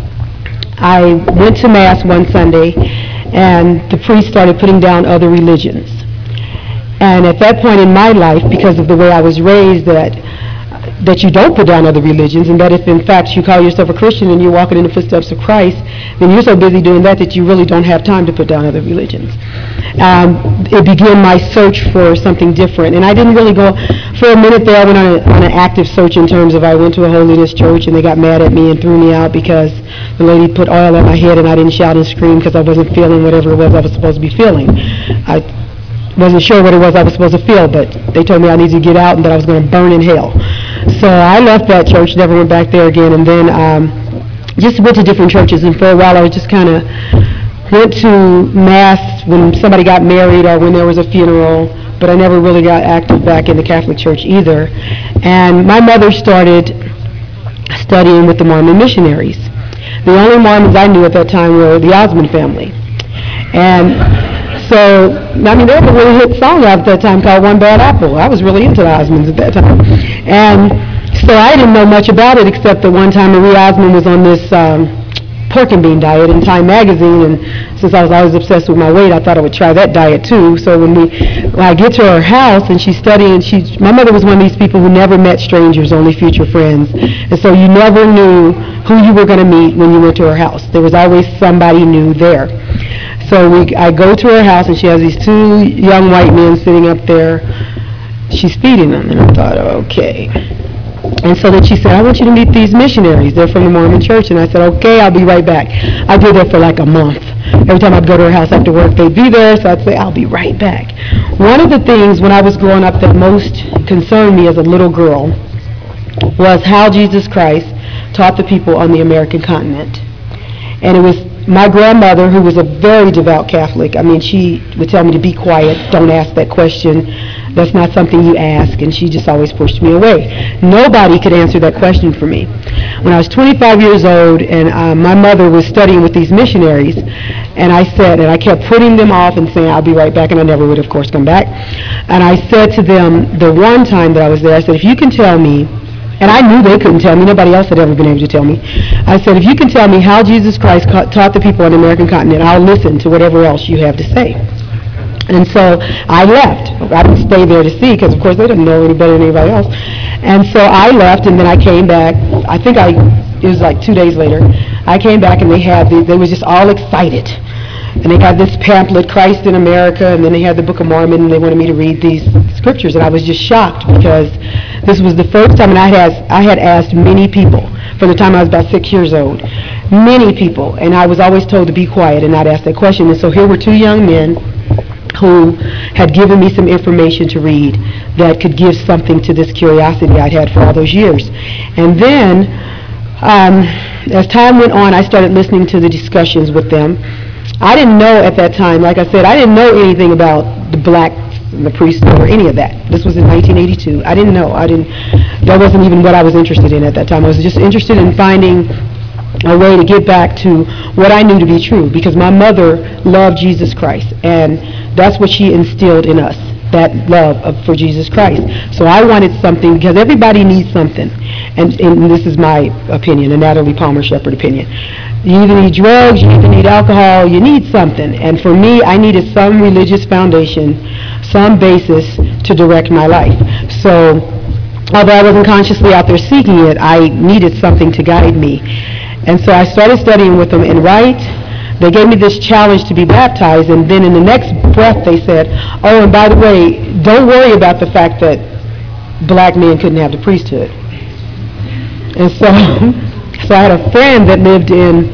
I went to Mass one Sunday, and the priest started putting down other religions. And at that point in my life, because of the way I was raised, that that you don't put down other religions, and that if in fact you call yourself a Christian and you're walking in the footsteps of Christ, then you're so busy doing that that you really don't have time to put down other religions. Um, it began my search for something different, and I didn't really go, for a minute there I went on, a, on an active search in terms of I went to a holiness church and they got mad at me and threw me out because the lady put oil on my head and I didn't shout and scream because I wasn't feeling whatever it was I was supposed to be feeling. I wasn't sure what it was I was supposed to feel, but they told me I needed to get out and that I was going to burn in hell. So I left that church, never went back there again, and then um, just went to different churches. And for a while I was just kind of went to Mass when somebody got married or when there was a funeral, but I never really got active back in the Catholic Church either. And my mother started studying with the Mormon missionaries. The only Mormons I knew at that time were the Osmond family. And so, I mean, there was a really hit song out at that time called One Bad Apple. I was really into the Osmonds at that time. And so I didn't know much about it except that one time Marie Osmond was on this um, pork and bean diet in Time magazine, and since I was always obsessed with my weight, I thought I would try that diet too. So when we, when I get to her house and she's studying, she, my mother was one of these people who never met strangers, only future friends, and so you never knew who you were going to meet when you went to her house. There was always somebody new there. So we, I go to her house and she has these two young white men sitting up there. She's feeding them, and I thought, okay. And so then she said, I want you to meet these missionaries. They're from the Mormon church. And I said, okay, I'll be right back. I did that for like a month. Every time I'd go to her house after work, they'd be there, so I'd say, I'll be right back. One of the things when I was growing up that most concerned me as a little girl was how Jesus Christ taught the people on the American continent. And it was my grandmother, who was a very devout Catholic. I mean, she would tell me to be quiet, don't ask that question. That's not something you ask, and she just always pushed me away. Nobody could answer that question for me. When I was twenty-five years old, and uh, my mother was studying with these missionaries, and I said, and I kept putting them off and saying, I'll be right back, and I never would, of course, come back. And I said to them, the one time that I was there, I said, if you can tell me, and I knew they couldn't tell me, nobody else had ever been able to tell me. I said, if you can tell me how Jesus Christ ca- taught the people on the American continent, I'll listen to whatever else you have to say. And so I left. I didn't stay there to see, because of course they didn't know any better than anybody else. And so I left, and then I came back. I think I, it was like two days later. I came back, and they had, the, they were just all excited. And they had this pamphlet, Christ in America, and then they had the Book of Mormon, and they wanted me to read these scriptures. And I was just shocked, because this was the first time, and I had, I had asked many people from the time I was about six years old, many people, and I was always told to be quiet and not ask that question. And so here were two young men who had given me some information to read that could give something to this curiosity I'd had for all those years. And then, um, as time went on, I started listening to the discussions with them. I didn't know at that time, like I said, I didn't know anything about the blacks and the priesthood or any of that. This was in nineteen eighty-two. I didn't know. I didn't. That wasn't even what I was interested in at that time. I was just interested in finding a way to get back to what I knew to be true, because my mother loved Jesus Christ, and that's what she instilled in us, that love of, for Jesus Christ. So I wanted something, because everybody needs something, and, and this is my opinion, a Natalie Palmer Shepherd opinion. You either need drugs, you either need alcohol, you need something. And for me, I needed some religious foundation, some basis to direct my life. So although I wasn't consciously out there seeking it, I needed something to guide me. And so I started studying with them, and right, they gave me this challenge to be baptized, and then in the next breath they said, oh, and by the way, don't worry about the fact that black men couldn't have the priesthood. And so, so I had a friend that lived in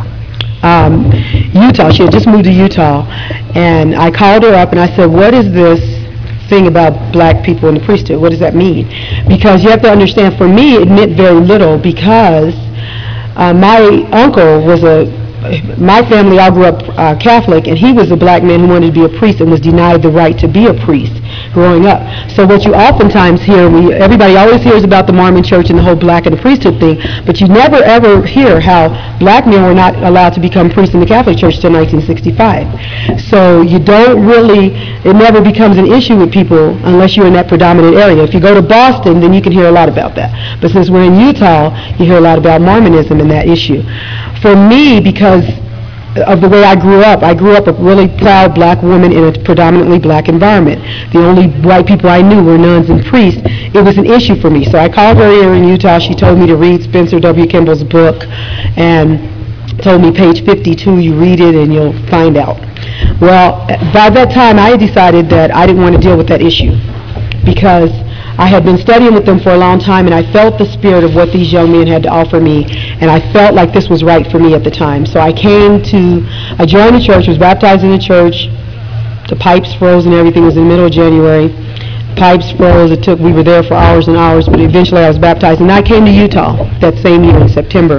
um, Utah. She had just moved to Utah, and I called her up and I said, what is this thing about black people in the priesthood? What does that mean? Because you have to understand, for me, it meant very little, because uh, my uncle was a My family all grew up uh, Catholic, and he was a black man who wanted to be a priest and was denied the right to be a priest growing up. So what you oftentimes hear, we, everybody always hears about the Mormon church and the whole black and the priesthood thing, but you never ever hear how black men were not allowed to become priests in the Catholic Church until nineteen sixty-five. So you don't really, it never becomes an issue with people unless you're in that predominant area. If you go to Boston, then you can hear a lot about that. But since we're in Utah, you hear a lot about Mormonism and that issue. For me, because of the way I grew up, I grew up a really proud black woman in a predominantly black environment. The only white people I knew were nuns and priests. It was an issue for me. So I called her here in Utah. She told me to read Spencer W. Kimball's book, and told me page fifty-two, you read it and you'll find out. Well, by that time I decided that I didn't want to deal with that issue, because I had been studying with them for a long time, and I felt the spirit of what these young men had to offer me, and I felt like this was right for me at the time. So I came to, I joined the church, was baptized in the church. The pipes froze and everything. It was in the middle of January. The pipes froze. It took, we were there for hours and hours, but eventually I was baptized. And I came to Utah that same year in September,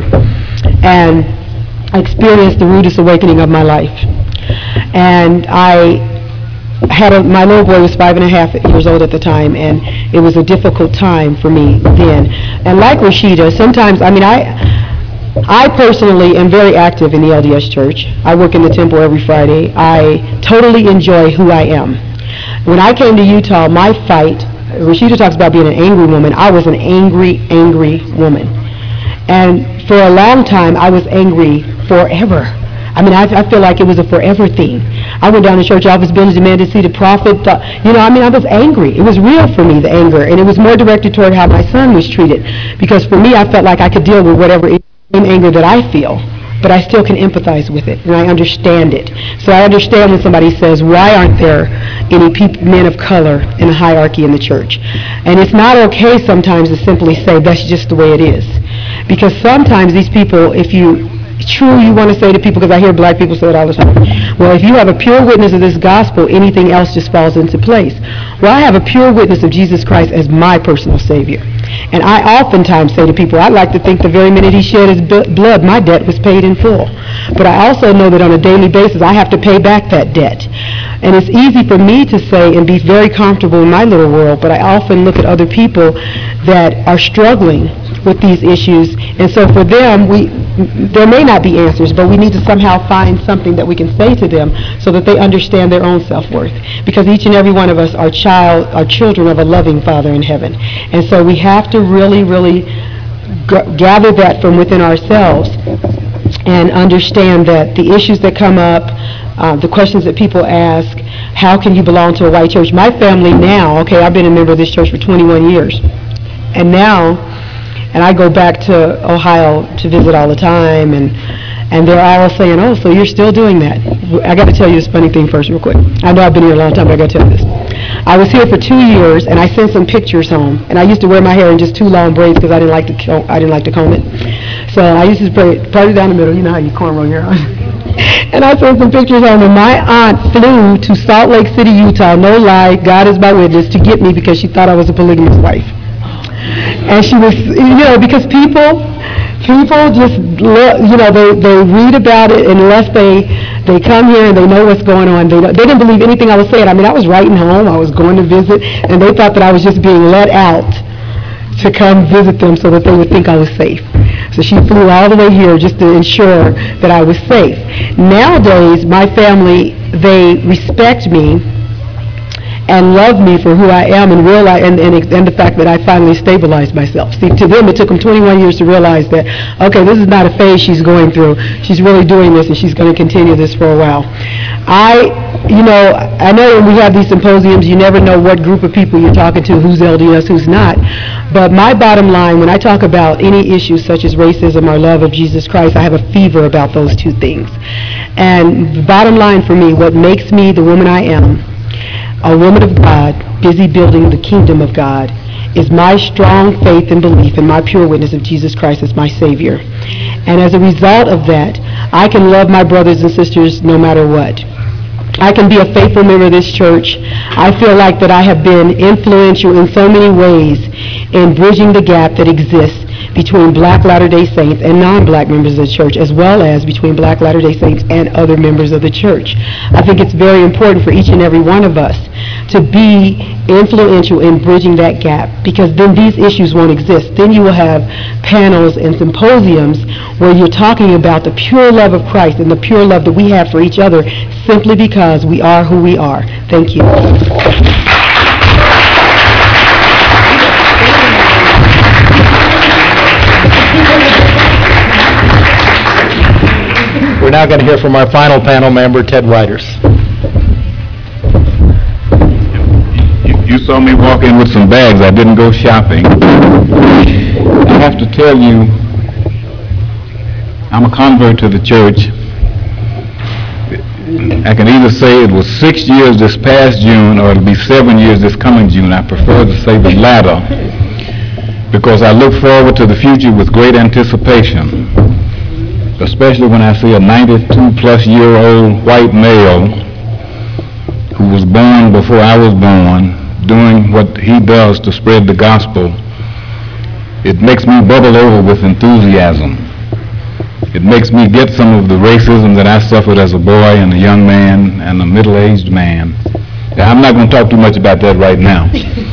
and I experienced the rudest awakening of my life. And I had a, my little boy was five and a half years old at the time, and it was a difficult time for me then. And like Rashida, sometimes, I mean, I, I personally am very active in the L D S Church. I work in the temple every Friday. I totally enjoy who I am. When I came to Utah, my fight, Rashida talks about being an angry woman. I was an angry, angry woman. And for a long time, I was angry forever. I mean, I, I feel like it was a forever thing. I went down to church office building, demanded to see the prophet. Uh, you know, I mean, I was angry. It was real for me, the anger, and it was more directed toward how my son was treated. Because for me, I felt like I could deal with whatever anger that I feel, but I still can empathize with it, and I understand it. So I understand when somebody says, why aren't there any peop- men of color in a hierarchy in the church? And it's not okay sometimes to simply say, that's just the way it is. Because sometimes these people, if you true you want to say to people, because I hear black people say it all the time, well, if you have a pure witness of this gospel, anything else just falls into place. Well, I have a pure witness of Jesus Christ as my personal Savior. And I oftentimes say to people, I'd like to think the very minute he shed his b- blood, my debt was paid in full. But I also know that on a daily basis, I have to pay back that debt. And it's easy for me to say and be very comfortable in my little world, but I often look at other people that are struggling with these issues. And so for them, we there may not be answers, but we need to somehow find something that we can say to them so that they understand their own self-worth. Because each and every one of us are child, are children of a loving Father in heaven. And so we have to really, really g- gather that from within ourselves and understand that the issues that come up, uh, the questions that people ask, how can you belong to a white church? My family now, okay, I've been a member of this church for twenty-one years. And now, and I go back to Ohio to visit all the time, and and they're all saying, oh, so you're still doing that. I got to tell you this funny thing first real quick. I know I've been here a long time, but I got to tell you this. I was here for two years, and I sent some pictures home, and I used to wear my hair in just two long braids because I didn't like to co- I didn't like to comb it. So I used to spray, part it down the middle. You know how you cornrow your hair. And I sent some pictures home, and my aunt flew to Salt Lake City, Utah, no lie, God is my witness, to get me because she thought I was a polygamous wife. And she was, you know, because people, people just, you know, they, they read about it unless they they come here and they know what's going on. They they didn't believe anything I was saying. I mean, I was writing home, I was going to visit, and they thought that I was just being let out to come visit them so that they would think I was safe. So she flew all the way here just to ensure that I was safe. Nowadays, my family, they respect me and love me for who I am, and realize, and, and, and the fact that I finally stabilized myself. See, to them, it took them twenty-one years to realize that, okay, this is not a phase she's going through. She's really doing this, and she's going to continue this for a while. I, you know, I know when we have these symposiums, you never know what group of people you're talking to, who's L D S, who's not. But my bottom line, when I talk about any issues such as racism or love of Jesus Christ, I have a fever about those two things. And the bottom line for me, what makes me the woman I am, a woman of God, busy building the kingdom of God, is my strong faith and belief in my pure witness of Jesus Christ as my Savior. And as a result of that, I can love my brothers and sisters no matter what. I can be a faithful member of this church. I feel like that I have been influential in so many ways in bridging the gap that exists between Black Latter-day Saints and non-Black members of the church, as well as between Black Latter-day Saints and other members of the church. I think it's very important for each and every one of us to be influential in bridging that gap, because then these issues won't exist. Then you will have panels and symposiums where you're talking about the pure love of Christ and the pure love that we have for each other simply because we are who we are. Thank you. We're now going to hear from our final panel member, Ted Whiters. You saw me walk in with some bags. I didn't go shopping. I have to tell you, I'm a convert to the church. I can either say it was six years this past June or it'll be seven years this coming June. I prefer to say the latter because I look forward to the future with great anticipation, especially when I see a ninety-two plus year old white male who was born before I was born doing what he does to spread the gospel. It makes me bubble over with enthusiasm. It makes me get some of the racism that I suffered as a boy and a young man and a middle-aged man. Now, I'm not going to talk too much about that right now.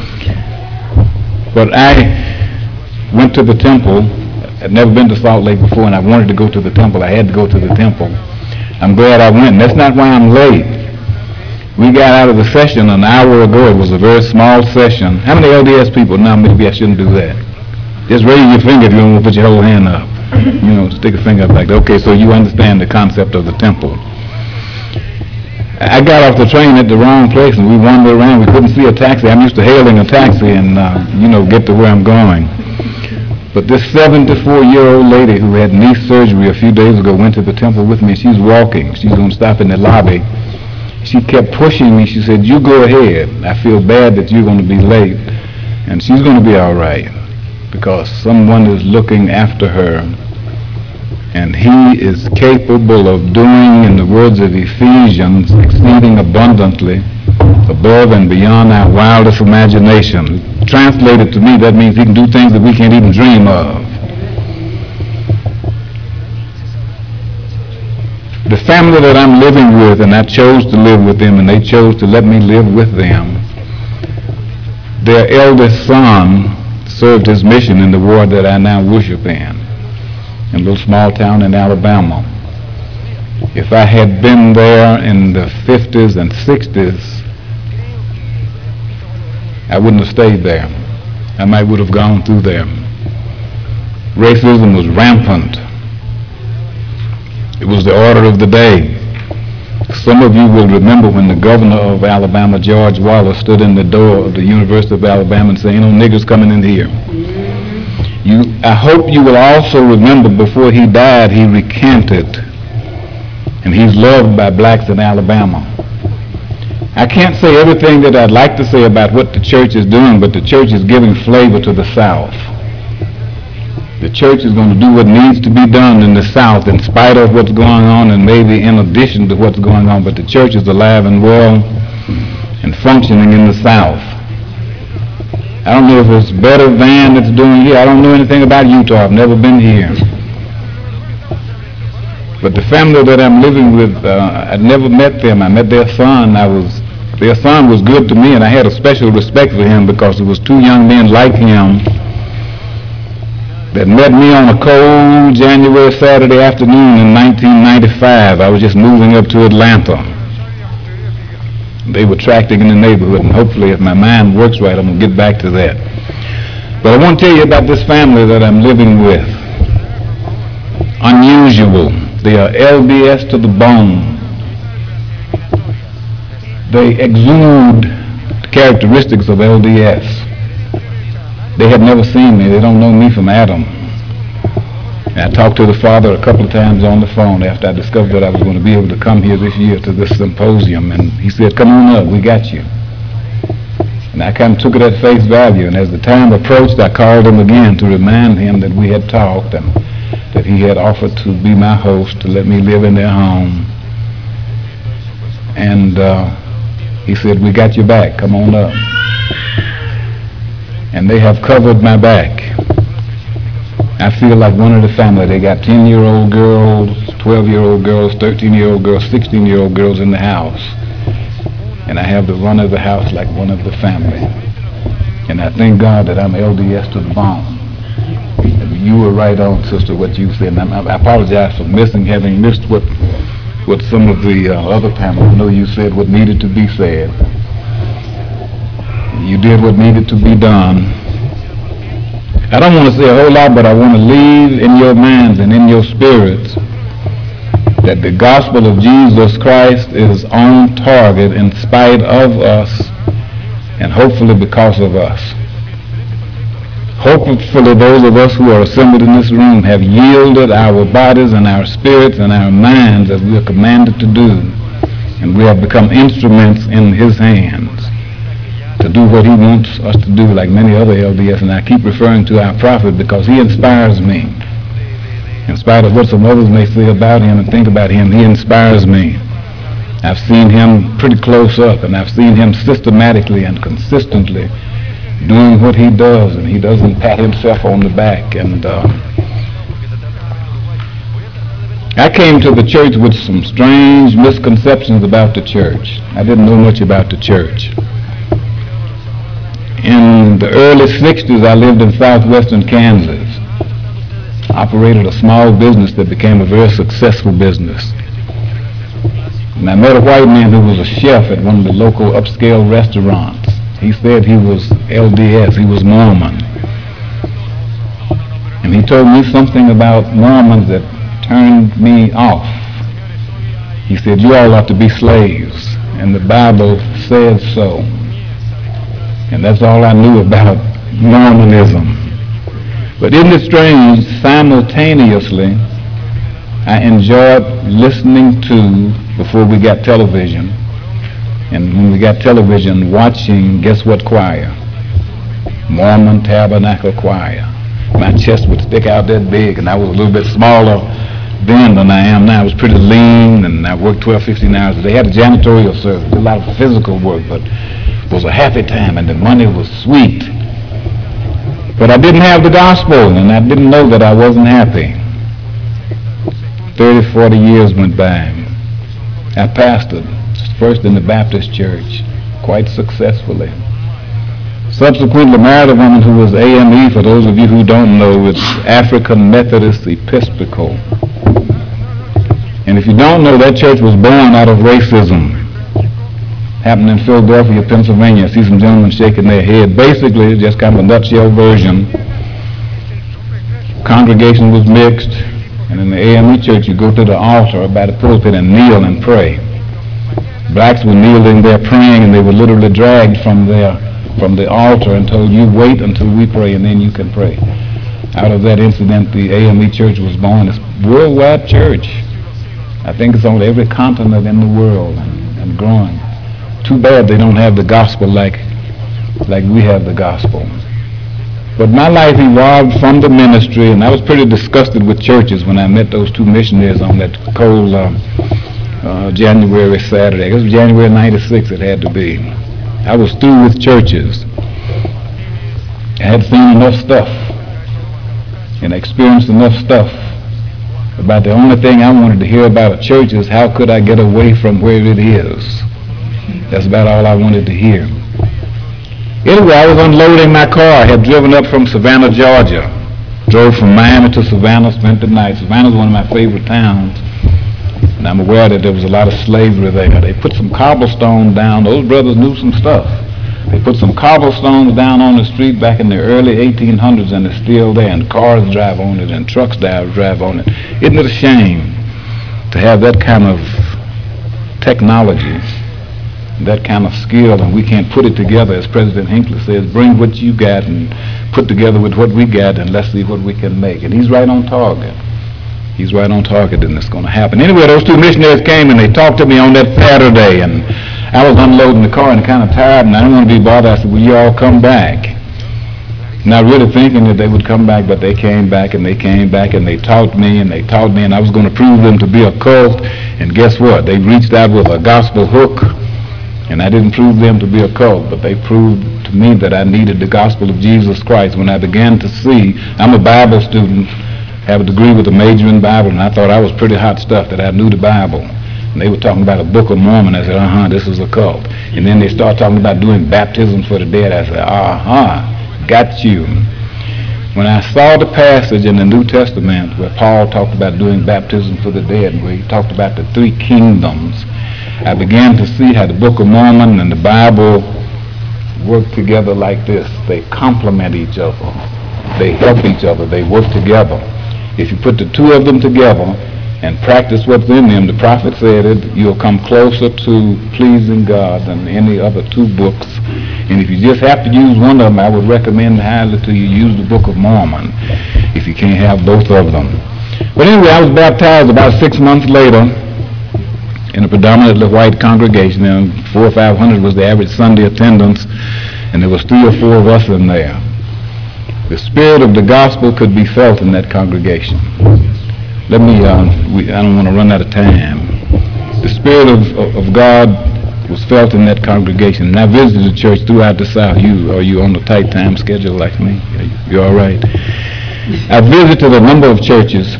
But I went to the temple. I'd never been to Salt Lake before, and I wanted to go to the temple. I had to go to the temple. I'm glad I went, and that's not why I'm late. We got out of the session an hour ago. It was a very small session. How many L D S people? Now, maybe I shouldn't do that. Just raise your finger if you don't want to put your whole hand up. You know, stick a finger up like that. Okay, so you understand the concept of the temple. I got off the train at the wrong place, and we wandered around. We couldn't see a taxi. I'm used to hailing a taxi and, uh, you know, get to where I'm going. But this seventy-four-year-old lady who had knee surgery a few days ago went to the temple with me. She's walking. She's going to stop in the lobby. She kept pushing me. She said, you go ahead. I feel bad that you're going to be late. And she's going to be all right because someone is looking after her. And he is capable of doing, in the words of Ephesians, exceeding abundantly, above and beyond our wildest imagination. Translated to me, that means he can do things that we can't even dream of. The family that I'm living with, and I chose to live with them, and they chose to let me live with them, their eldest son served his mission in the ward that I now worship in, in a little small town in Alabama. If I had been there in the fifties and sixties, I wouldn't have stayed there. I might would have gone through there. Racism was rampant. It was the order of the day. Some of you will remember when the governor of Alabama, George Wallace, stood in the door of the University of Alabama and said, ain't no niggers coming in here. You, I hope you will also remember before he died, he recanted. And he's loved by blacks in Alabama. I can't say everything that I'd like to say about what the church is doing, but the church is giving flavor to the South. The church is going to do what needs to be done in the South in spite of what's going on and maybe in addition to what's going on, but the church is alive and well and functioning in the South. I don't know if it's better than it's doing here. I don't know anything about Utah. I've never been here. But the family that I'm living with, uh, I'd never met them. I met their son. I was, their son was good to me, and I had a special respect for him because it was two young men like him that met me on a cold January Saturday afternoon in nineteen ninety-five. I was just moving up to Atlanta. They were tracting in the neighborhood, and hopefully if my mind works right, I'm going to get back to that. But I want to tell you about this family that I'm living with. Unusual. They are L D S to the bone. They exude the characteristics of L D S. They had never seen me. They don't know me from Adam. And I talked to the father a couple of times on the phone after I discovered that I was going to be able to come here this year to this symposium. And he said, come on up, we got you. And I kind of took it at face value. And as the time approached, I called him again to remind him that we had talked and that he had offered to be my host, to let me live in their home. And uh, he said, we got your back, come on up. And they have covered my back. I feel like one of the family. They got ten-year-old girls, twelve-year-old girls, thirteen-year-old girls, sixteen-year-old girls in the house. And I have the run of the house like one of the family. And I thank God that I'm L D S to the bone. You were right on, sister, what you said. And I, I apologize for missing, having missed what what some of the uh, other panel. I know you said what needed to be said. You did what needed to be done. I don't want to say a whole lot, but I want to leave in your minds and in your spirits that the gospel of Jesus Christ is on target in spite of us and hopefully because of us. Hopefully those of us who are assembled in this room have yielded our bodies and our spirits and our minds as we are commanded to do, and we have become instruments in his hands to do what he wants us to do, like many other L D S. And I keep referring to our prophet because he inspires me. In spite of what some others may say about him and think about him, he inspires me. I've seen him pretty close up, and I've seen him systematically and consistently doing what he does, and he doesn't pat himself on the back. And uh, I came to the church with some strange misconceptions about the church. I didn't know much about the church. In the early sixties, I lived in southwestern Kansas. Operated a small business that became a very successful business. And I met a white man who was a chef at one of the local upscale restaurants. He said he was L D S, he was Mormon. And And he told me something about Mormons that turned me off. He said, you all ought to be slaves, and the Bible says so. And that's all I knew about Mormonism. But isn't it strange, simultaneously, I enjoyed listening to, before we got television, and when we got television, watching, guess what choir? Mormon Tabernacle Choir. My chest would stick out that big, and I was a little bit smaller then than I am now. I was pretty lean, and I worked twelve, fifteen hours a day. They had a janitorial service, did a lot of physical work, but it was a happy time, and the money was sweet. But I didn't have the gospel, and I didn't know that I wasn't happy. thirty, forty years went by. I pastored, first in the Baptist church, quite successfully. Subsequently married a woman who was A M E. For those of you who don't know, it's African Methodist Episcopal. And if you don't know, that church was born out of racism. Happened in Philadelphia, Pennsylvania. I see some gentlemen shaking their head. Basically, just kind of a nutshell version. Congregation was mixed, and in the A M E church, you go to the altar by the pulpit and kneel and pray. Blacks were kneeling there praying, and they were literally dragged from their from the altar and told, you wait until we pray and then you can pray. Out of that incident, the A M E church was born. It's a worldwide church. I think it's on every continent in the world and, and growing. Too bad they don't have the gospel like like we have the gospel. But my life evolved from the ministry, and I was pretty disgusted with churches when I met those two missionaries on that cold uh, uh, January Saturday. It was January ninety-six, it had to be. I was through with churches. I had seen enough stuff and experienced enough stuff about the only thing I wanted to hear about a church is how could I get away from where it is. That's about all I wanted to hear. Anyway, I was unloading my car. I had driven up from Savannah, Georgia. Drove from Miami to Savannah, spent the night. Savannah's one of my favorite towns. And I'm aware that there was a lot of slavery there. They put some cobblestone down. Those brothers knew some stuff. They put some cobblestones down on the street back in the early eighteen hundreds, and it's still there, and cars drive on it, and trucks drive on it. Isn't it a shame to have that kind of technology, that kind of skill, and we can't put it together, as President Hinckley says, bring what you got and put together with what we got, and let's see what we can make. And he's right on target. He's right on target, and it's going to happen. Anyway, those two missionaries came, and they talked to me on that Saturday, and I was unloading the car and kind of tired, and I didn't want to be bothered. I said, will you all come back? Not really thinking that they would come back, but they came back, and they came back, and they taught me, and they taught me, and I was going to prove them to be a cult. And guess what? They reached out with a gospel hook, and I didn't prove them to be a cult, but they proved to me that I needed the gospel of Jesus Christ. When I began to see, I'm a Bible student, have a degree with a major in Bible, and I thought I was pretty hot stuff, that I knew the Bible. And they were talking about a Book of Mormon. I said, uh-huh, this is a cult. And then they started talking about doing baptisms for the dead. I said, uh-huh, got you. When I saw the passage in the New Testament where Paul talked about doing baptism for the dead, where he talked about the three kingdoms, I began to see how the Book of Mormon and the Bible work together like this. They complement each other. They help each other. They work together. If you put the two of them together and practice what's in them, the prophet said it, you'll come closer to pleasing God than any other two books. And if you just have to use one of them, I would recommend highly to you use the Book of Mormon if you can't have both of them. But anyway, I was baptized about six months later in a predominantly white congregation, and four or five hundred was the average Sunday attendance, and there was three or four of us in there. The spirit of the gospel could be felt in that congregation. Let me, uh, we, I don't want to run out of time. The Spirit of, of, of God was felt in that congregation. And I visited the church throughout the South. You, are you on a tight time schedule like me? You all right? I visited a number of churches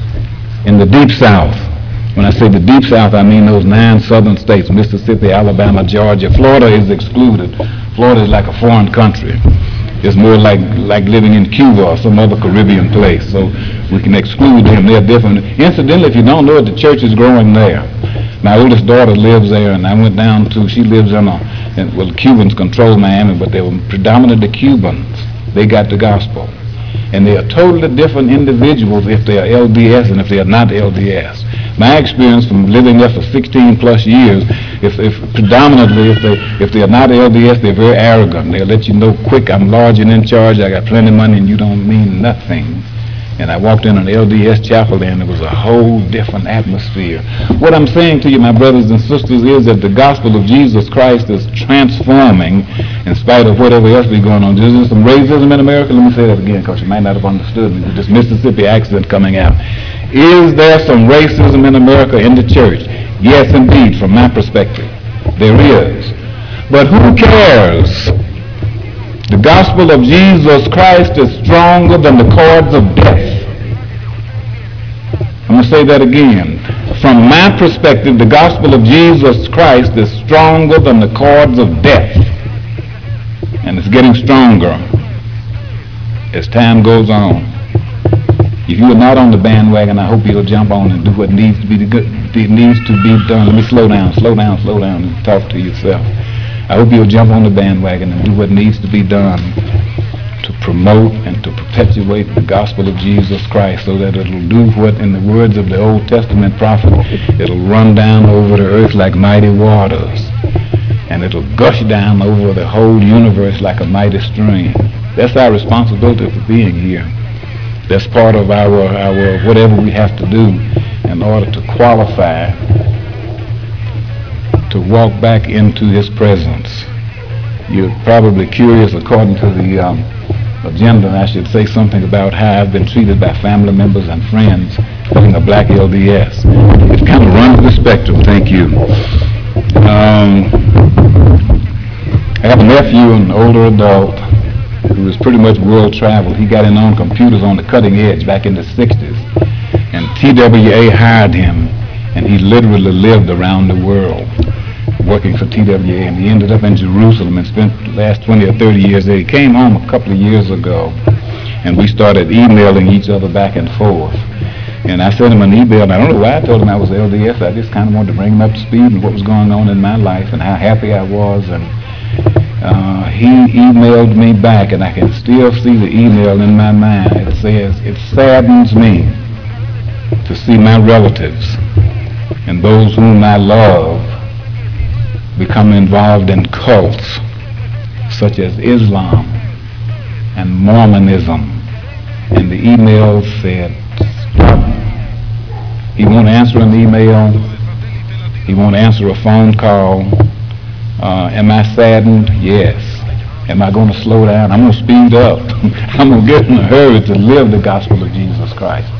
in the Deep South. When I say the Deep South, I mean those nine southern states, Mississippi, Alabama, Georgia. Florida is excluded. Florida is like a foreign country. It's more like, like living in Cuba or some other Caribbean place. So we can exclude them. They're different. Incidentally, if you don't know it, the church is growing there. My oldest daughter lives there, and I went down to, she lives in a, in, well, Cubans control Miami, but they were predominantly Cubans. They got the gospel. And they are totally different individuals if they are L D S and if they are not L D S. My experience from living there for sixteen plus years, if, if predominantly if they if they are not L D S, they're very arrogant. They'll let you know quick, I'm large and in charge, I got plenty of money, and you don't mean nothing. And I walked in an L D S chapel and it was a whole different atmosphere. What I'm saying to you, my brothers and sisters, is that the gospel of Jesus Christ is transforming in spite of whatever else be going on. There's some racism in America. Let me say that again because you might not have understood me with this Mississippi accent coming out. Is there some racism in America in the church? Yes, indeed, from my perspective. There is. But who cares? The gospel of Jesus Christ is stronger than the cords of death. I'm going to say that again. From my perspective, the gospel of Jesus Christ is stronger than the cords of death. And it's getting stronger as time goes on. If you are not on the bandwagon, I hope you'll jump on and do what needs to be the good, needs to be done. Let me slow down, slow down, slow down, and talk to yourself. I hope you'll jump on the bandwagon and do what needs to be done to promote and to perpetuate the gospel of Jesus Christ so that it'll do what, in the words of the Old Testament prophet, it'll run down over the earth like mighty waters, and it'll gush down over the whole universe like a mighty stream. That's our responsibility for being here. That's part of our, our whatever we have to do in order to qualify to walk back into his presence. You're probably curious, according to the um, agenda, I should say something about how I've been treated by family members and friends being a black L D S. It kind of runs the spectrum, thank you. Um, I have a nephew, an older adult, who is pretty much world traveled. He got in on computers on the cutting edge back in the sixties, and T W A hired him, and he literally lived around the world working for T W A, and he ended up in Jerusalem and spent the last twenty or thirty years there. He came home a couple of years ago, and we started emailing each other back and forth. And I sent him an email, and I don't know why I told him I was L D S. I just kind of wanted to bring him up to speed and what was going on in my life and how happy I was. And uh, he emailed me back, and I can still see the email in my mind. It says, "It saddens me to see my relatives and those whom I love become involved in cults such as Islam and Mormonism." And the email said, "Stop." He won't answer an email. He won't answer a phone call. Uh, am I saddened? Yes. Am I going to slow down? I'm going to speed up. I'm going to get in a hurry to live the gospel of Jesus Christ.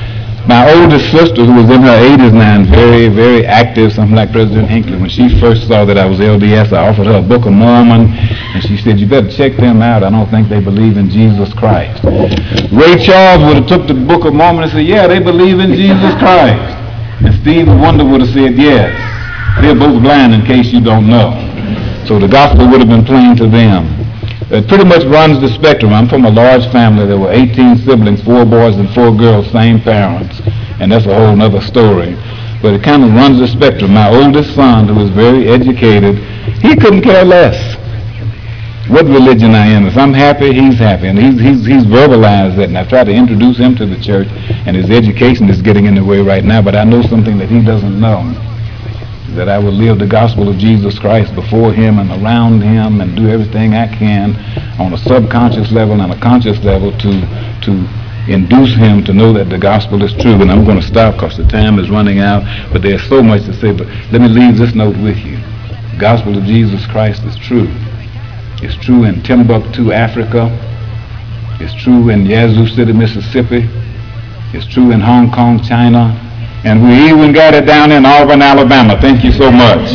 My oldest sister, who was in her eighties now and very, very active, something like President Hinckley, when she first saw that I was L D S, I offered her a Book of Mormon, and she said, "You better check them out. I don't think they believe in Jesus Christ." Ray Charles would have took the Book of Mormon and said, "Yeah, they believe in Jesus Christ." And Steve Wonder would have said, "Yes, they're both blind in case you don't know." So the gospel would have been plain to them. It pretty much runs the spectrum. I'm from a large family. There were eighteen siblings, four boys and four girls, same parents. And that's a whole nother story. But it kind of runs the spectrum. My oldest son, who was very educated, he couldn't care less what religion I am. If I'm happy, he's happy. And he's, he's, he's verbalized that. And I've tried to introduce him to the church. And his education is getting in the way right now. But I know something that he doesn't know, that I will live the gospel of Jesus Christ before him and around him and do everything I can on a subconscious level and a conscious level to to induce him to know that the gospel is true. And I'm going to stop because the time is running out, but there's so much to say. But let me leave this note with you. The gospel of Jesus Christ is true. It's true in Timbuktu, Africa. It's true in Yazoo City, Mississippi. It's true in Hong Kong, China. And we even got it down in Auburn, Alabama. Thank you so much.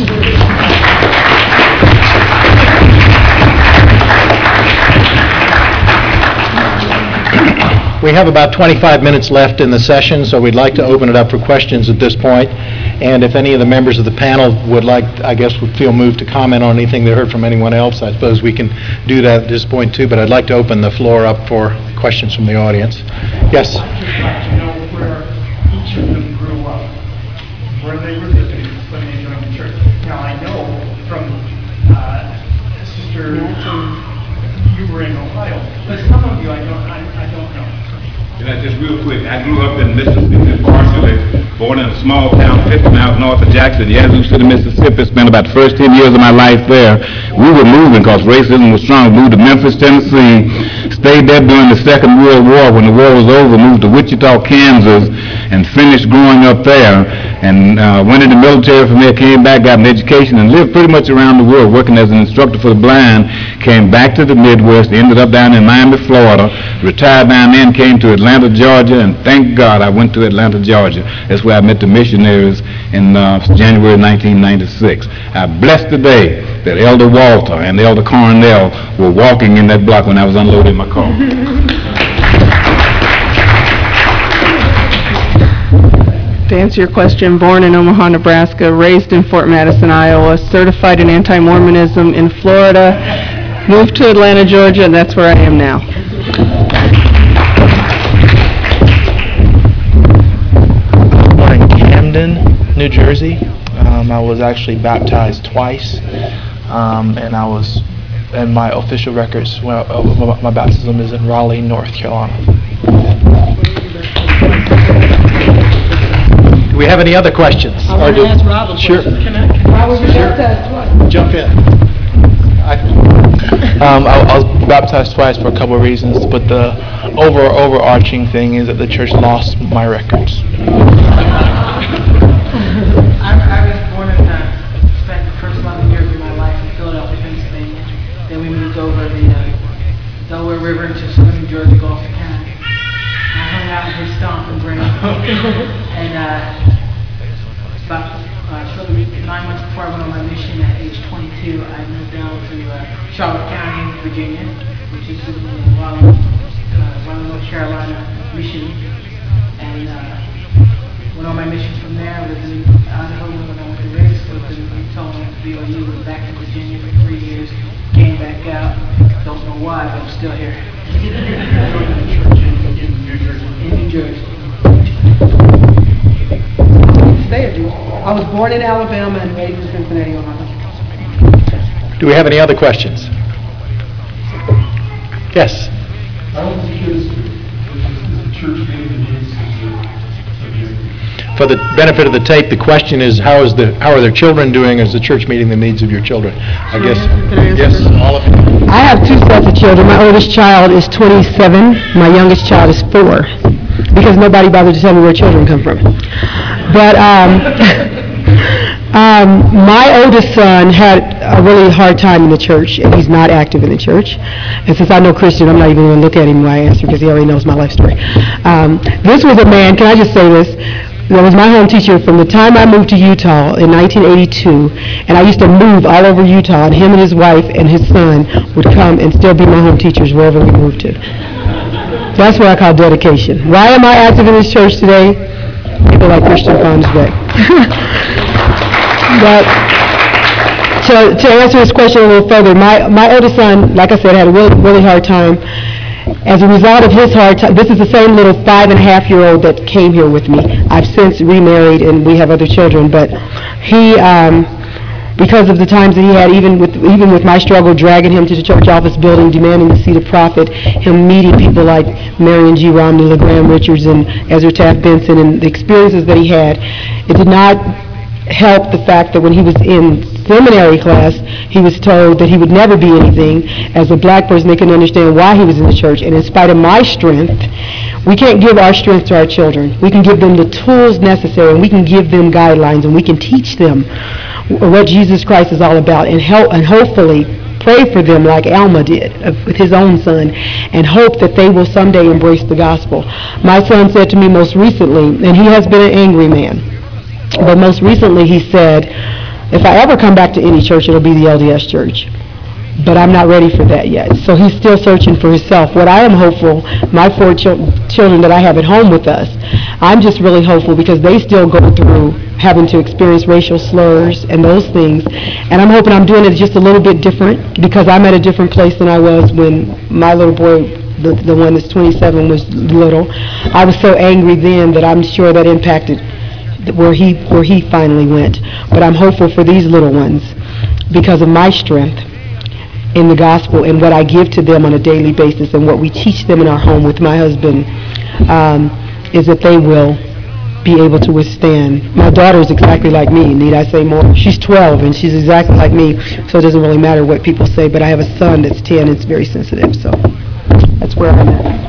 We have about twenty-five minutes left in the session, so we'd like to open it up for questions at this point. And if any of the members of the panel would like, I guess, would feel moved to comment on anything they heard from anyone else, I suppose we can do that at this point too. But I'd like to open the floor up for questions from the audience. Yes? I'd just like to know where each of them grew up, where they were living when they joined the church. Now, I know from uh, Sister, you were in Ohio, but some of you I don't, I, I don't know. And I just real quick, I grew up in Mississippi, partially born in a small town fifty miles north of Jackson, Yazoo City, Mississippi. Spent about the first ten years of my life there. We were moving because racism was strong. Moved to Memphis, Tennessee. Stayed there during the Second World War. When the war was over, moved to Wichita, Kansas, and finished growing up there. And uh, went in the military from there, came back, got an education, and lived pretty much around the world, working as an instructor for the blind. Came back to the Midwest, ended up down in Miami, Florida. Retired down there and came to Atlanta, Georgia, and thank God I went to Atlanta, Georgia. That's where I met the missionaries in uh, January nineteen ninety-six. I'm blessed today that Elder Walter and Elder Cornell were walking in that block when I was unloading my car. To answer your question, born in Omaha, Nebraska, raised in Fort Madison, Iowa, certified in anti-Mormonism in Florida, moved to Atlanta, Georgia, and that's where I am now. Born in Camden, New Jersey. Um, I was actually baptized twice, um, and I was, and my official records, well, uh, my baptism is in Raleigh, North Carolina. Do we have any other questions? I want to ask Rob a Sure. question. Can I? Why was you baptized twice? Jump in. I, Um, I, I was baptized twice for a couple of reasons, but the over overarching thing is that the church lost my records. I, I was born in, uh, spent the first eleven years of my life in Philadelphia, Pennsylvania. Then we moved over the uh, Delaware River into southern New Jersey, Gulf County. I hung out in his stomping ground. And uh, about uh, shortly nine months before I went on my mission at age twenty-two, I moved down to uh, Charlotte County, Virginia, which is in the Raleigh, uh, Raleigh, North Carolina mission. And uh, went on my mission from there. I lived in Idaho when I went to Race, lived in Tulsa, B O U, went back to Virginia for three years, came back out. Don't know why, but I'm still here. In New Jersey. I was born in Alabama and raised in Cincinnati, Ohio. do we have any other questions? Yes. I don't think this, this is the church meeting the needs For the benefit of the tape, the question is, how is the how are their children doing? Is the church meeting the needs of your children? I guess. Yes, all of you. I have two sets of children. My oldest child is twenty-seven. My youngest child is four, because nobody bothered to tell me where children come from. But um, um, my oldest son had a really hard time in the church, and he's not active in the church. And since I know Christian, I'm not even going to look at him when I answer, because he already knows my life story. Um, this was a man, can I just say this? That was my home teacher from the time I moved to Utah in nineteen eighty-two, and I used to move all over Utah, and him and his wife and his son would come and still be my home teachers wherever we moved to. That's what I call dedication. Why am I active in this church today? People like Christian Pond's Bay. But to, to answer this question a little further, my, my oldest son, like I said, had a really, really hard time. As a result of his hard time, this is the same little five and a half year old that came here with me. I've since remarried and we have other children, but he, um, because of the times that he had, even with even with my struggle, dragging him to the church office building, demanding to see the prophet, him meeting people like Marion G. Romney, LeGrand Richards, and Ezra Taft Benson, and the experiences that he had, it did not help the fact that when he was in seminary class, he was told that he would never be anything. As a black person, they couldn't understand why he was in the church. And in spite of my strength, we can't give our strength to our children. We can give them the tools necessary, and we can give them guidelines, and we can teach them what Jesus Christ is all about, and help, and hopefully pray for them like Alma did with his own son, and hope that they will someday embrace the gospel. My son said to me most recently, and he has been an angry man, but most recently he said, if I ever come back to any church, it'll be the L D S church. But I'm not ready for that yet. So he's still searching for himself. What I am hopeful, my four chil- children that I have at home with us, I'm just really hopeful because they still go through having to experience racial slurs and those things. And I'm hoping I'm doing it just a little bit different, because I'm at a different place than I was when my little boy, the, the one that's twenty-seven, was little. I was so angry then that I'm sure that impacted where he where he finally went. But I'm hopeful for these little ones because of my strength. in the gospel and what I give to them on a daily basis and what we teach them in our home with my husband um, is that they will be able to withstand. My daughter is exactly like me. Need I say more? She's twelve and she's exactly like me, so it doesn't really matter what people say, but I have a son that's ten and it's very sensitive, so that's where I'm at.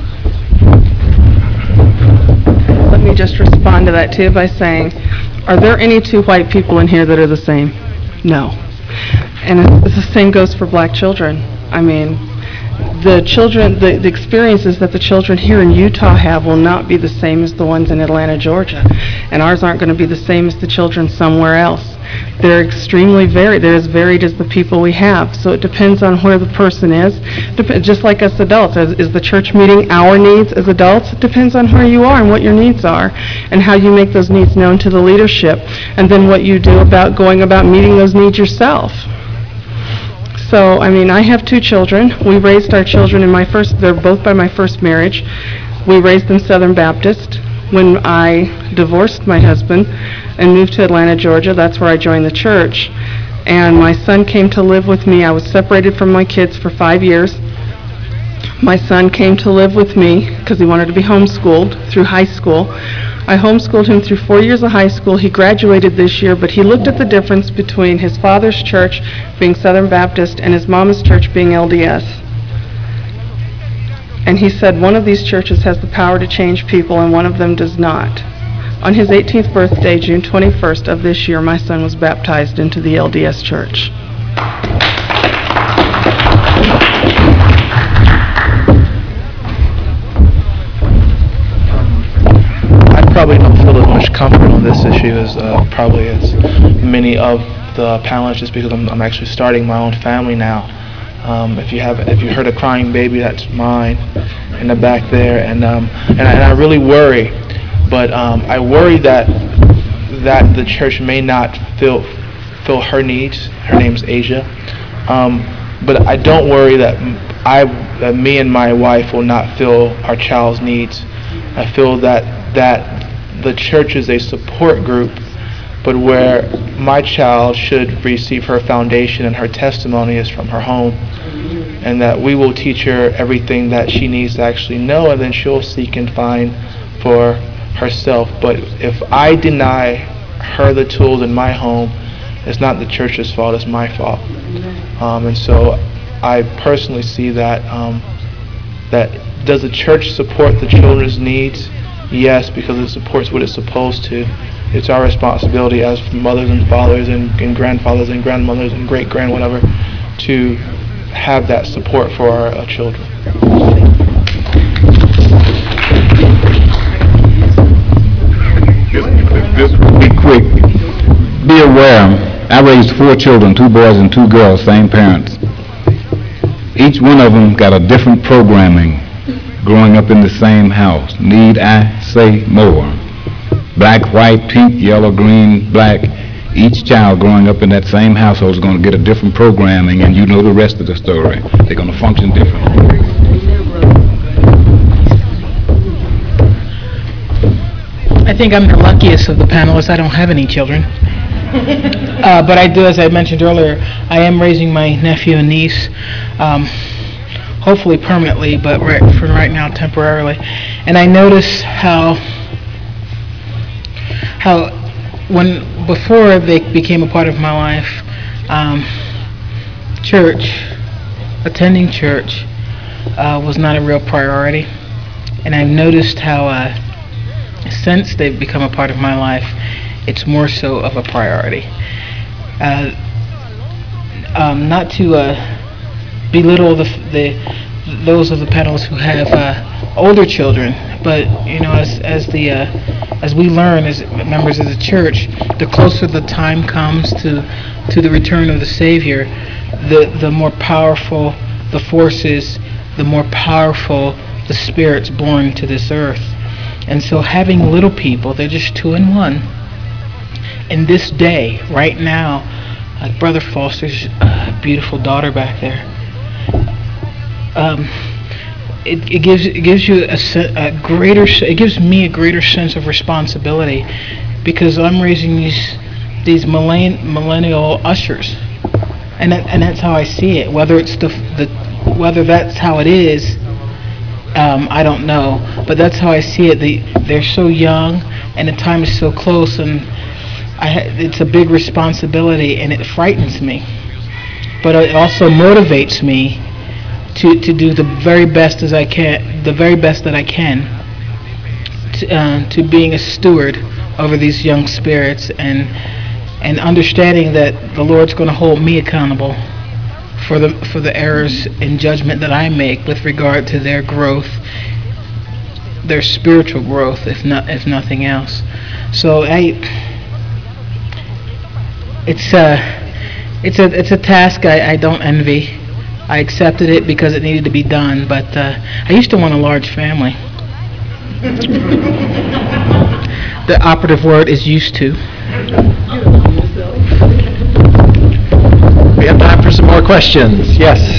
Let me just respond to that too by saying, are there any two white people in here that are the same? No. And it's the same goes for black children. I mean, the children, the, the experiences that the children here in Utah have will not be the same as the ones in Atlanta, Georgia. And ours aren't going to be the same as the children somewhere else. They're extremely varied. They're as varied as the people we have. So it depends on where the person is. Dep- just like us adults. Is, is the church meeting our needs as adults? It depends on where you are and what your needs are and how you make those needs known to the leadership and then what you do about going about meeting those needs yourself. So, I mean, I have two children. We raised our children in my first, they're both by my first marriage. We raised them Southern Baptist. When I divorced my husband and moved to Atlanta, Georgia, that's where I joined the church. And my son came to live with me. I was separated from my kids for five years. My son came to live with me because he wanted to be homeschooled through high school. I homeschooled him through four years of high school. He graduated this year, but he looked at the difference between his father's church being Southern Baptist and his mama's church being L D S. And he said one of these churches has the power to change people and one of them does not. On his eighteenth birthday, June twenty-first of this year, my son was baptized into the L D S church. Probably don't feel as much comfort on this issue as uh, probably as many of the panelists, just because I'm, I'm actually starting my own family now. Um, if you have, if you heard a crying baby, that's mine in the back there, and um, and, I, and I really worry, but um, I worry that that the church may not fill fill her needs. Her name's Asia, um, but I don't worry that I, that me and my wife will not fill our child's needs. I feel that that the church is a support group, but where my child should receive her foundation and her testimony is from her home, and that we will teach her everything that she needs to actually know, and then she'll seek and find for herself. But if I deny her the tools in my home, it's not the church's fault, it's my fault. Um, and so I personally see that um, that does the church support the children's needs? Yes, because it supports what it's supposed to. It's our responsibility as mothers and fathers and, and grandfathers and grandmothers and great-grand whatever to have that support for our uh, children. This will be quick. Be aware, I raised four children, two boys and two girls, same parents. Each one of them got a different programming growing up in the same house. Need I say more? Black, white, pink, yellow, green, black. Each child growing up in that same household is going to get a different programming, and you know the rest of the story. They're going to function differently. I think I'm the luckiest of the panelists. I don't have any children. uh, but I do, as I mentioned earlier, I am raising my nephew and niece. Um, hopefully permanently, but right, for right now temporarily. And I notice how, how when before they became a part of my life, um, church, attending church uh, was not a real priority. And I've noticed how uh, since they've become a part of my life, it's more so of a priority. Uh, um, not to uh, belittle the, the those of the panelists who have uh, older children, but you know, as as the uh, as we learn as members of the church, the closer the time comes to to the return of the Savior, the the more powerful the force is, the more powerful the spirits born to this earth. And so, having little people, they're just two and one. In this day, right now, like Brother Foster's uh, beautiful daughter back there, um, it, it gives it gives you a, a greater it gives me a greater sense of responsibility, because I'm raising these these millenn- millennial ushers, and that, and that's how I see it. Whether it's the the whether that's how it is, um, I don't know. But that's how I see it. They they're so young, and the time is so close, and I ha- it's a big responsibility, and it frightens me. But it also motivates me to to do the very best as I can, the very best that I can, to, uh, to being a steward over these young spirits, and and understanding that the Lord's going to hold me accountable for the for the errors in judgment that I make with regard to their growth, their spiritual growth, if not if nothing else. So I, it's a it's a it's a task I, I don't envy. I accepted it because it needed to be done, but uh, I used to want a large family. The operative word is used to. We have time for some more questions. Yes.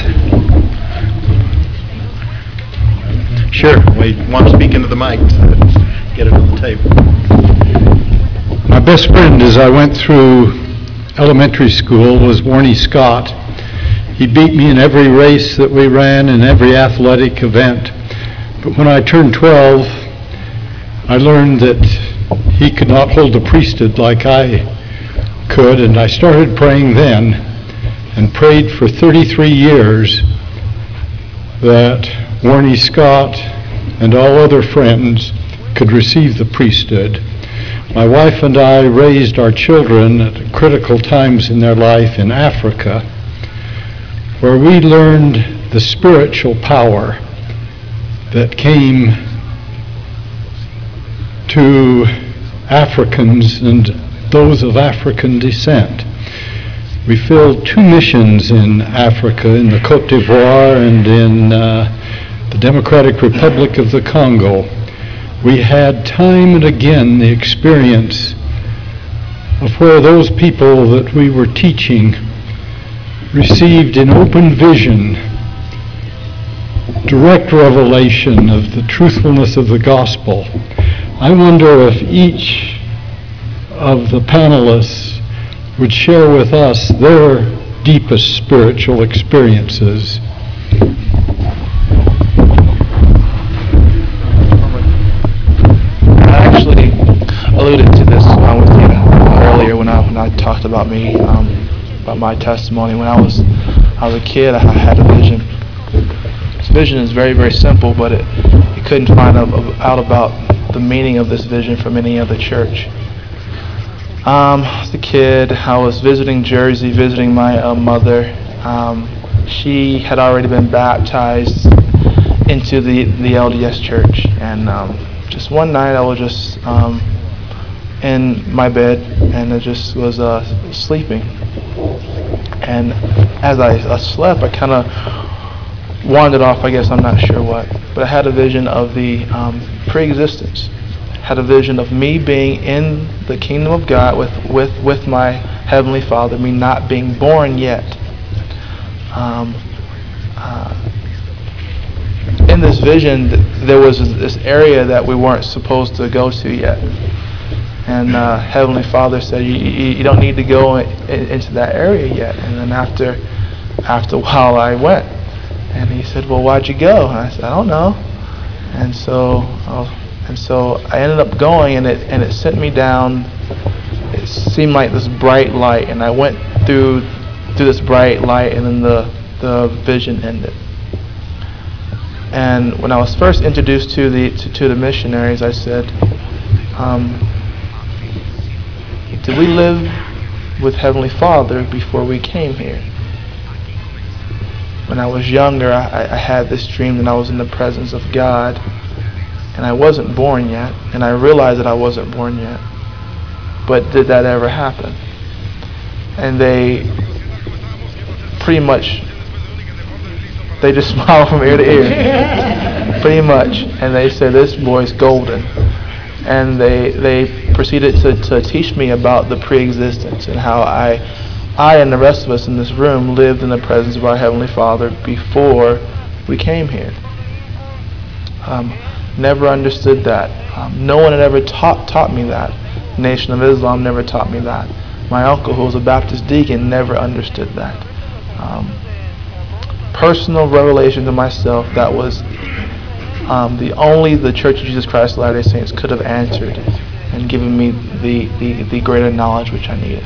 Sure. We want to speak into the mic. So get it on the tape. My best friend as I went through elementary school was Warnie Scott. He beat me in every race that we ran and every athletic event. But when I turned twelve, I learned that he could not hold the priesthood like I could, and I started praying then, and prayed for thirty-three years that Warnie Scott and all other friends could receive the priesthood. My wife and I raised our children at critical times in their life in Africa, where we learned the spiritual power that came to Africans and those of African descent. We filled two missions in Africa, in the Côte d'Ivoire and in uh, the Democratic Republic of the Congo. We had time and again the experience of where those people that we were teaching received in open vision direct revelation of the truthfulness of the gospel. I wonder if each of the panelists would share with us their deepest spiritual experiences. I actually alluded to this uh, with you earlier when I when I talked about me, um, about my testimony. When I was I was a kid, I had a vision. This vision is very very simple, but it you couldn't find out about the meaning of this vision from any other church. Um, as a kid, I was visiting Jersey, visiting my uh, mother. Um, she had already been baptized into the, the L D S church. And um, just one night I was just um, in my bed and I just was uh, sleeping. And as I, I slept, I kind of wandered off, I guess, I'm not sure what. But I had a vision of the um, pre-existence. Had a vision of me being in the kingdom of God with, with, with my Heavenly Father, me not being born yet. Um, uh, in this vision, there was this area that we weren't supposed to go to yet. And uh, Heavenly Father said, you, you, you don't need to go in, in, into that area yet. And then after, after a while, I went. And he said, well, why'd you go? And I said, I don't know. And so I was, And so I ended up going, and it and it sent me down. It seemed like this bright light, and I went through through this bright light, and then the the vision ended. And when I was first introduced to the to, to the missionaries, I said, um, "Did we live with Heavenly Father before we came here?" When I was younger, I, I had this dream that I was in the presence of God. And I wasn't born yet, and I realized that I wasn't born yet. But did that ever happen? And they pretty much, they just smiled from ear to ear, pretty much. And they said, this boy's golden. And they they proceeded to, to teach me about the pre-existence and how I, I and the rest of us in this room lived in the presence of our Heavenly Father before we came here. Um, Never understood that. Um, no one had ever taught taught me that. Nation of Islam never taught me that. My uncle, who was a Baptist deacon, never understood that. um, personal revelation to myself that was um, the only the Church of Jesus Christ of Latter-day Saints could have answered and given me the, the, the greater knowledge which I needed.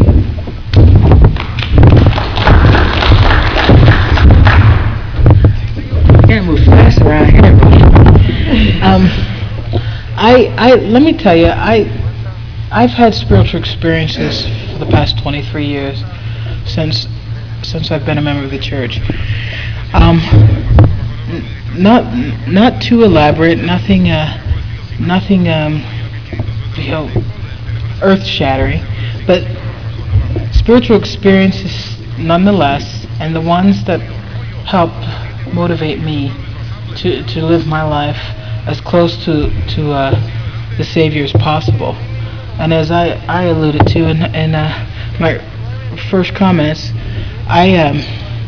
Can't move fast around here, buddy. Um, I, I, let me tell you, I, I've had spiritual experiences for the past twenty-three years since, since I've been a member of the church. Um, n- not, not too elaborate, nothing, uh, nothing, um, you know, earth-shattering, but spiritual experiences nonetheless, and the ones that help motivate me to, to live my life as close to, to uh, the Savior as possible. And as I, I alluded to in, in uh, my first comments, I, um,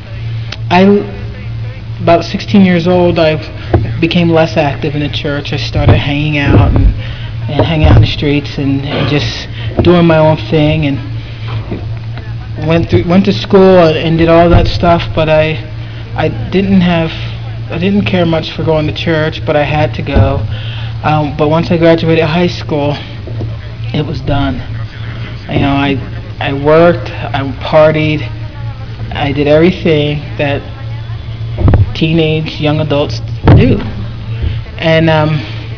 I, about sixteen years old, I became less active in the church. I started hanging out and, and hanging out in the streets and, and just doing my own thing, and went through, went to school and, and did all that stuff, but I I didn't have, I didn't care much for going to church, but I had to go. Um, but once I graduated high school, it was done. You know, I, I worked, I partied, I did everything that teenage, young adults do. And um,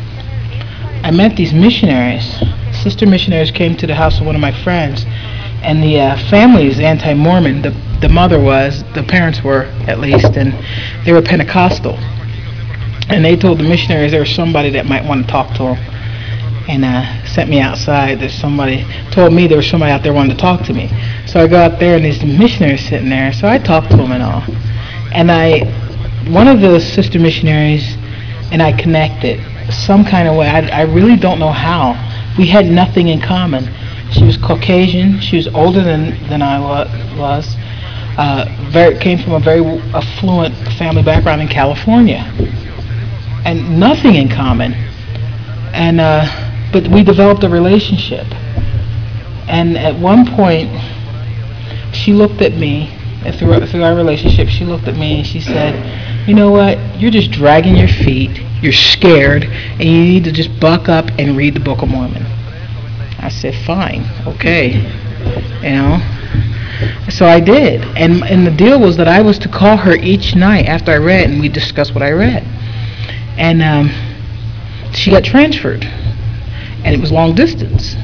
I met these missionaries. Sister missionaries came to the house of one of my friends, and the uh, family is anti-Mormon. The The mother was, the parents were at least, and they were Pentecostal. And they told the missionaries there was somebody that might want to talk to them, and uh, sent me outside. There's somebody, told me there was somebody out there wanting to talk to me. So I go out there, and there's the missionaries sitting there. So I talked to them and all. And I, one of the sister missionaries and I connected some kind of way. I, I really don't know how. We had nothing in common. She was Caucasian. She was older than, than I wa- was. Uh, very, came from a very affluent family background in California, and nothing in common. And uh, but we developed a relationship. And at one point, she looked at me, and through through our relationship, she looked at me and she said, "You know what? You're just dragging your feet. You're scared, and you need to just buck up and read the Book of Mormon." I said, "Fine, okay," you know. So I did, and and the deal was that I was to call her each night after I read, and we discussed what I read. And um, she got transferred, and it was long distance,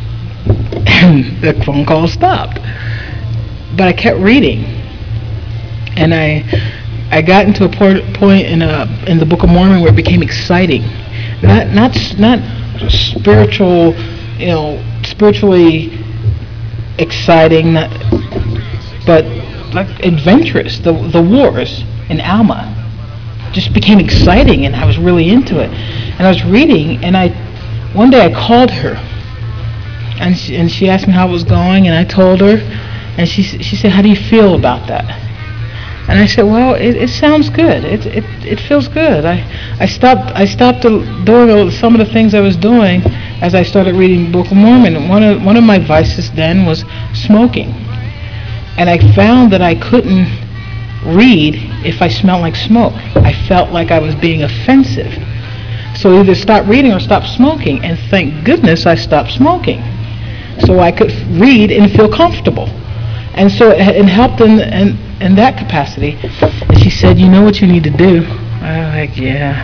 and the phone call stopped. But I kept reading, and I I got into a por- point in a in the Book of Mormon where it became exciting, not not not spiritual, you know, spiritually exciting, not, but like adventurous. The the wars in Alma just became exciting, and I was really into it. And I was reading, and I one day I called her, and she, and she asked me how it was going, and I told her, and she she said, "How do you feel about that?" And I said, "Well, it, it sounds good. It it it feels good." I I stopped I stopped doing some of the things I was doing as I started reading the Book of Mormon. And one of one of my vices then was smoking, and I found that I couldn't read if I smelled like smoke. I felt like I was being offensive, so either stop reading or stop smoking. And thank goodness I stopped smoking, so I could read and feel comfortable. And so it, it helped in, in in that capacity. And she said, "You know what you need to do?" I was like, "Yeah."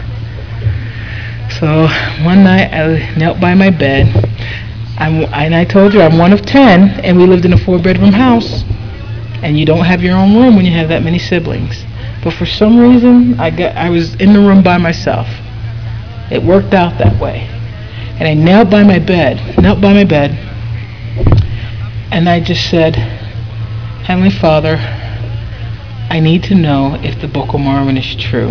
So one night I knelt by my bed, I'm, and I told her I'm one of ten, and we lived in a four-bedroom house, and you don't have your own room when you have that many siblings. But for some reason, I got I was in the room by myself. It worked out that way, and I knelt by my bed, knelt by my bed, and I just said, "Heavenly Father, I need to know if the Book of Mormon is true."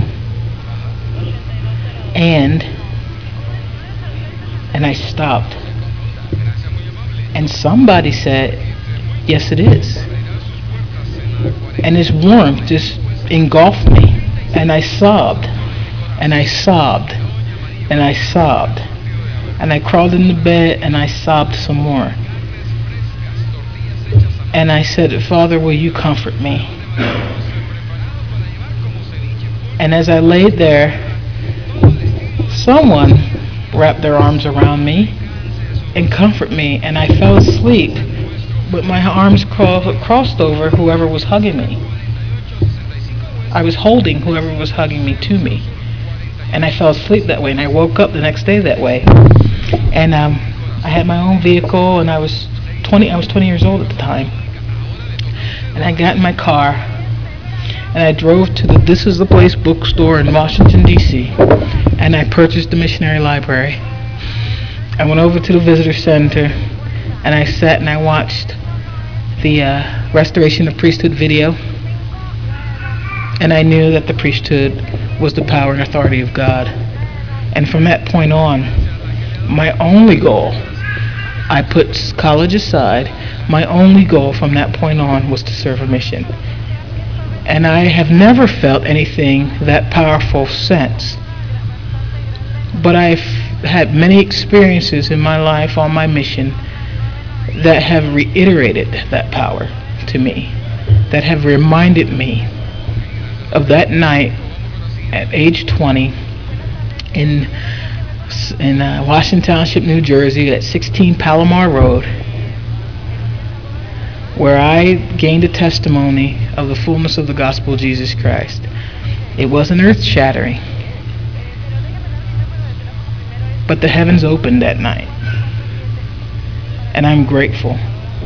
And and I stopped. And somebody said, "Yes, it is." And this warmth just engulfed me. And I sobbed. And I sobbed. And I sobbed. And I crawled in the bed and I sobbed some more. And I said, "Father, will you comfort me?" And as I laid there, someone wrapped their arms around me and comforted me, and I fell asleep with my arms cro- crossed over whoever was hugging me. I was holding whoever was hugging me to me. And I fell asleep that way, and I woke up the next day that way. And um, I had my own vehicle, and I was twenty. I was twenty years old at the time. And I got in my car, and I drove to the This Is the Place bookstore in Washington, D C, and I purchased the Missionary Library. I went over to the visitor center, and I sat and I watched the uh, Restoration of Priesthood video, and I knew that the priesthood was the power and authority of God. And from that point on, my only goal, I put college aside, my only goal from that point on was to serve a mission. And I have never felt anything that powerful since. But I've had many experiences in my life on my mission that have reiterated that power to me, that have reminded me of that night at age twenty in in uh, Washington Township, New Jersey, at sixteen Palomar Road, where I gained a testimony of the fullness of the gospel of Jesus Christ. It wasn't earth-shattering, but the heavens opened that night, and I'm grateful.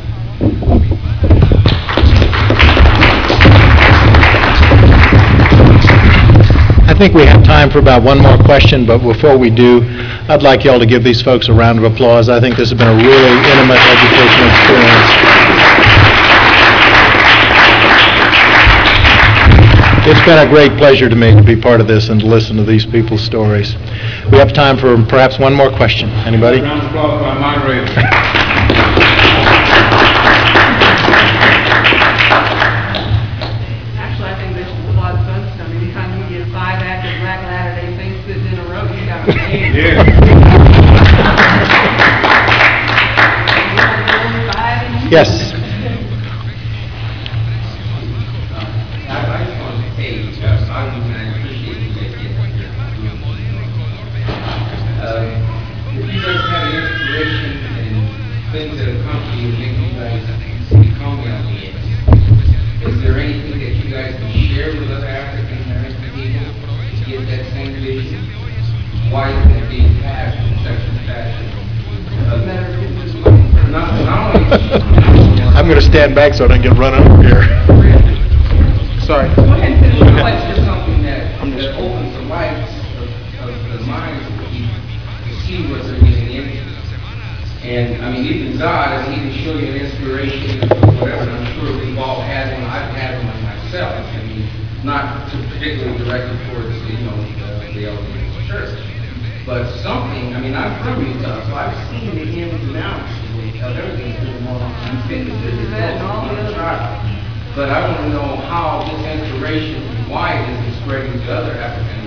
I think we have time for about one more question, but before we do, I'd like y'all to give these folks a round of applause. I think this has been a really intimate educational experience. It's been a great pleasure to me to be part of this and to listen to these people's stories. We have time for perhaps one more question. Anybody? Round of applause for our moderator. Actually, I think this is a lot of fun stuff. Anytime you get five active Black Latter-day Saints sitting in a row, you got a name. Yes. Things that accompany you make you guys become L D S. Is there anything that you guys can share with other African American people to get that same vision? Why is it being passed in such a fashion? Uh, not, not only, I'm going to stand back so I don't get run over here. Sorry. It's just something that, that opens the lights of, of the minds of people to see what they're getting into. And, I mean, even God, I mean, he can show you an inspiration or whatever, and I'm sure we've all had one. I've had one myself. I mean, not particularly directed towards, you know, the, the L D S church. But something, I mean, I'm from Utah, so I've seen the ins and outs of everything through the morning. You've been to visit that and all the other child. But I want to know how this inspiration and why it is spreading to other African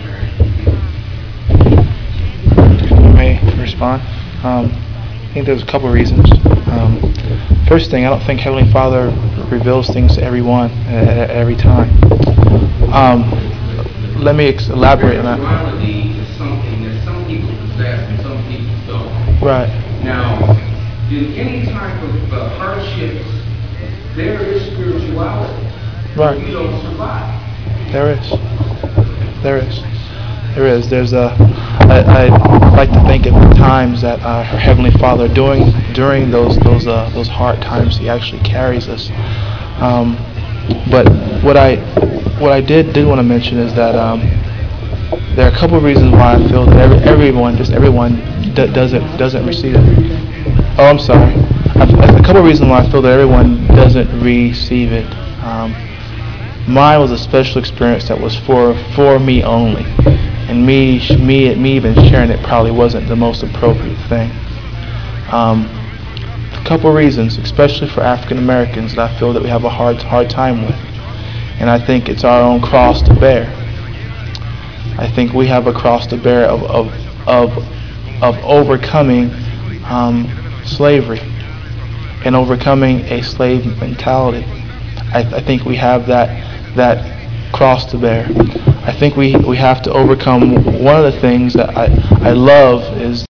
Americans. May I respond? Um, I think there's a couple of reasons. Um, first thing, I don't think Heavenly Father reveals things to everyone at, at every time. Um, let me ex- elaborate on that. Spirituality is something that some people possess and some people don't. Right. Now, in any type of uh, hardships, there is spirituality. Right. You don't survive. There is. There is. There is. There's a. I, I like to think of the times that uh, our Heavenly Father, during during those those uh, those hard times, He actually carries us. Um, but what I what I did did want to mention is that um, there are a couple of reasons why I feel that every, everyone, just everyone, d- doesn't doesn't receive it. Oh, I'm sorry. I, a couple of reasons why I feel that everyone doesn't receive it. Um, mine was a special experience that was for for me only. And me, me, me even sharing it probably wasn't the most appropriate thing. Um, a couple of reasons, especially for African Americans, that I feel that we have a hard, hard time with, and I think it's our own cross to bear. I think we have a cross to bear of of of, of overcoming um, slavery and overcoming a slave mentality. I, I think we have that that cross to bear. I think we, we have to overcome one of the things that I, I love is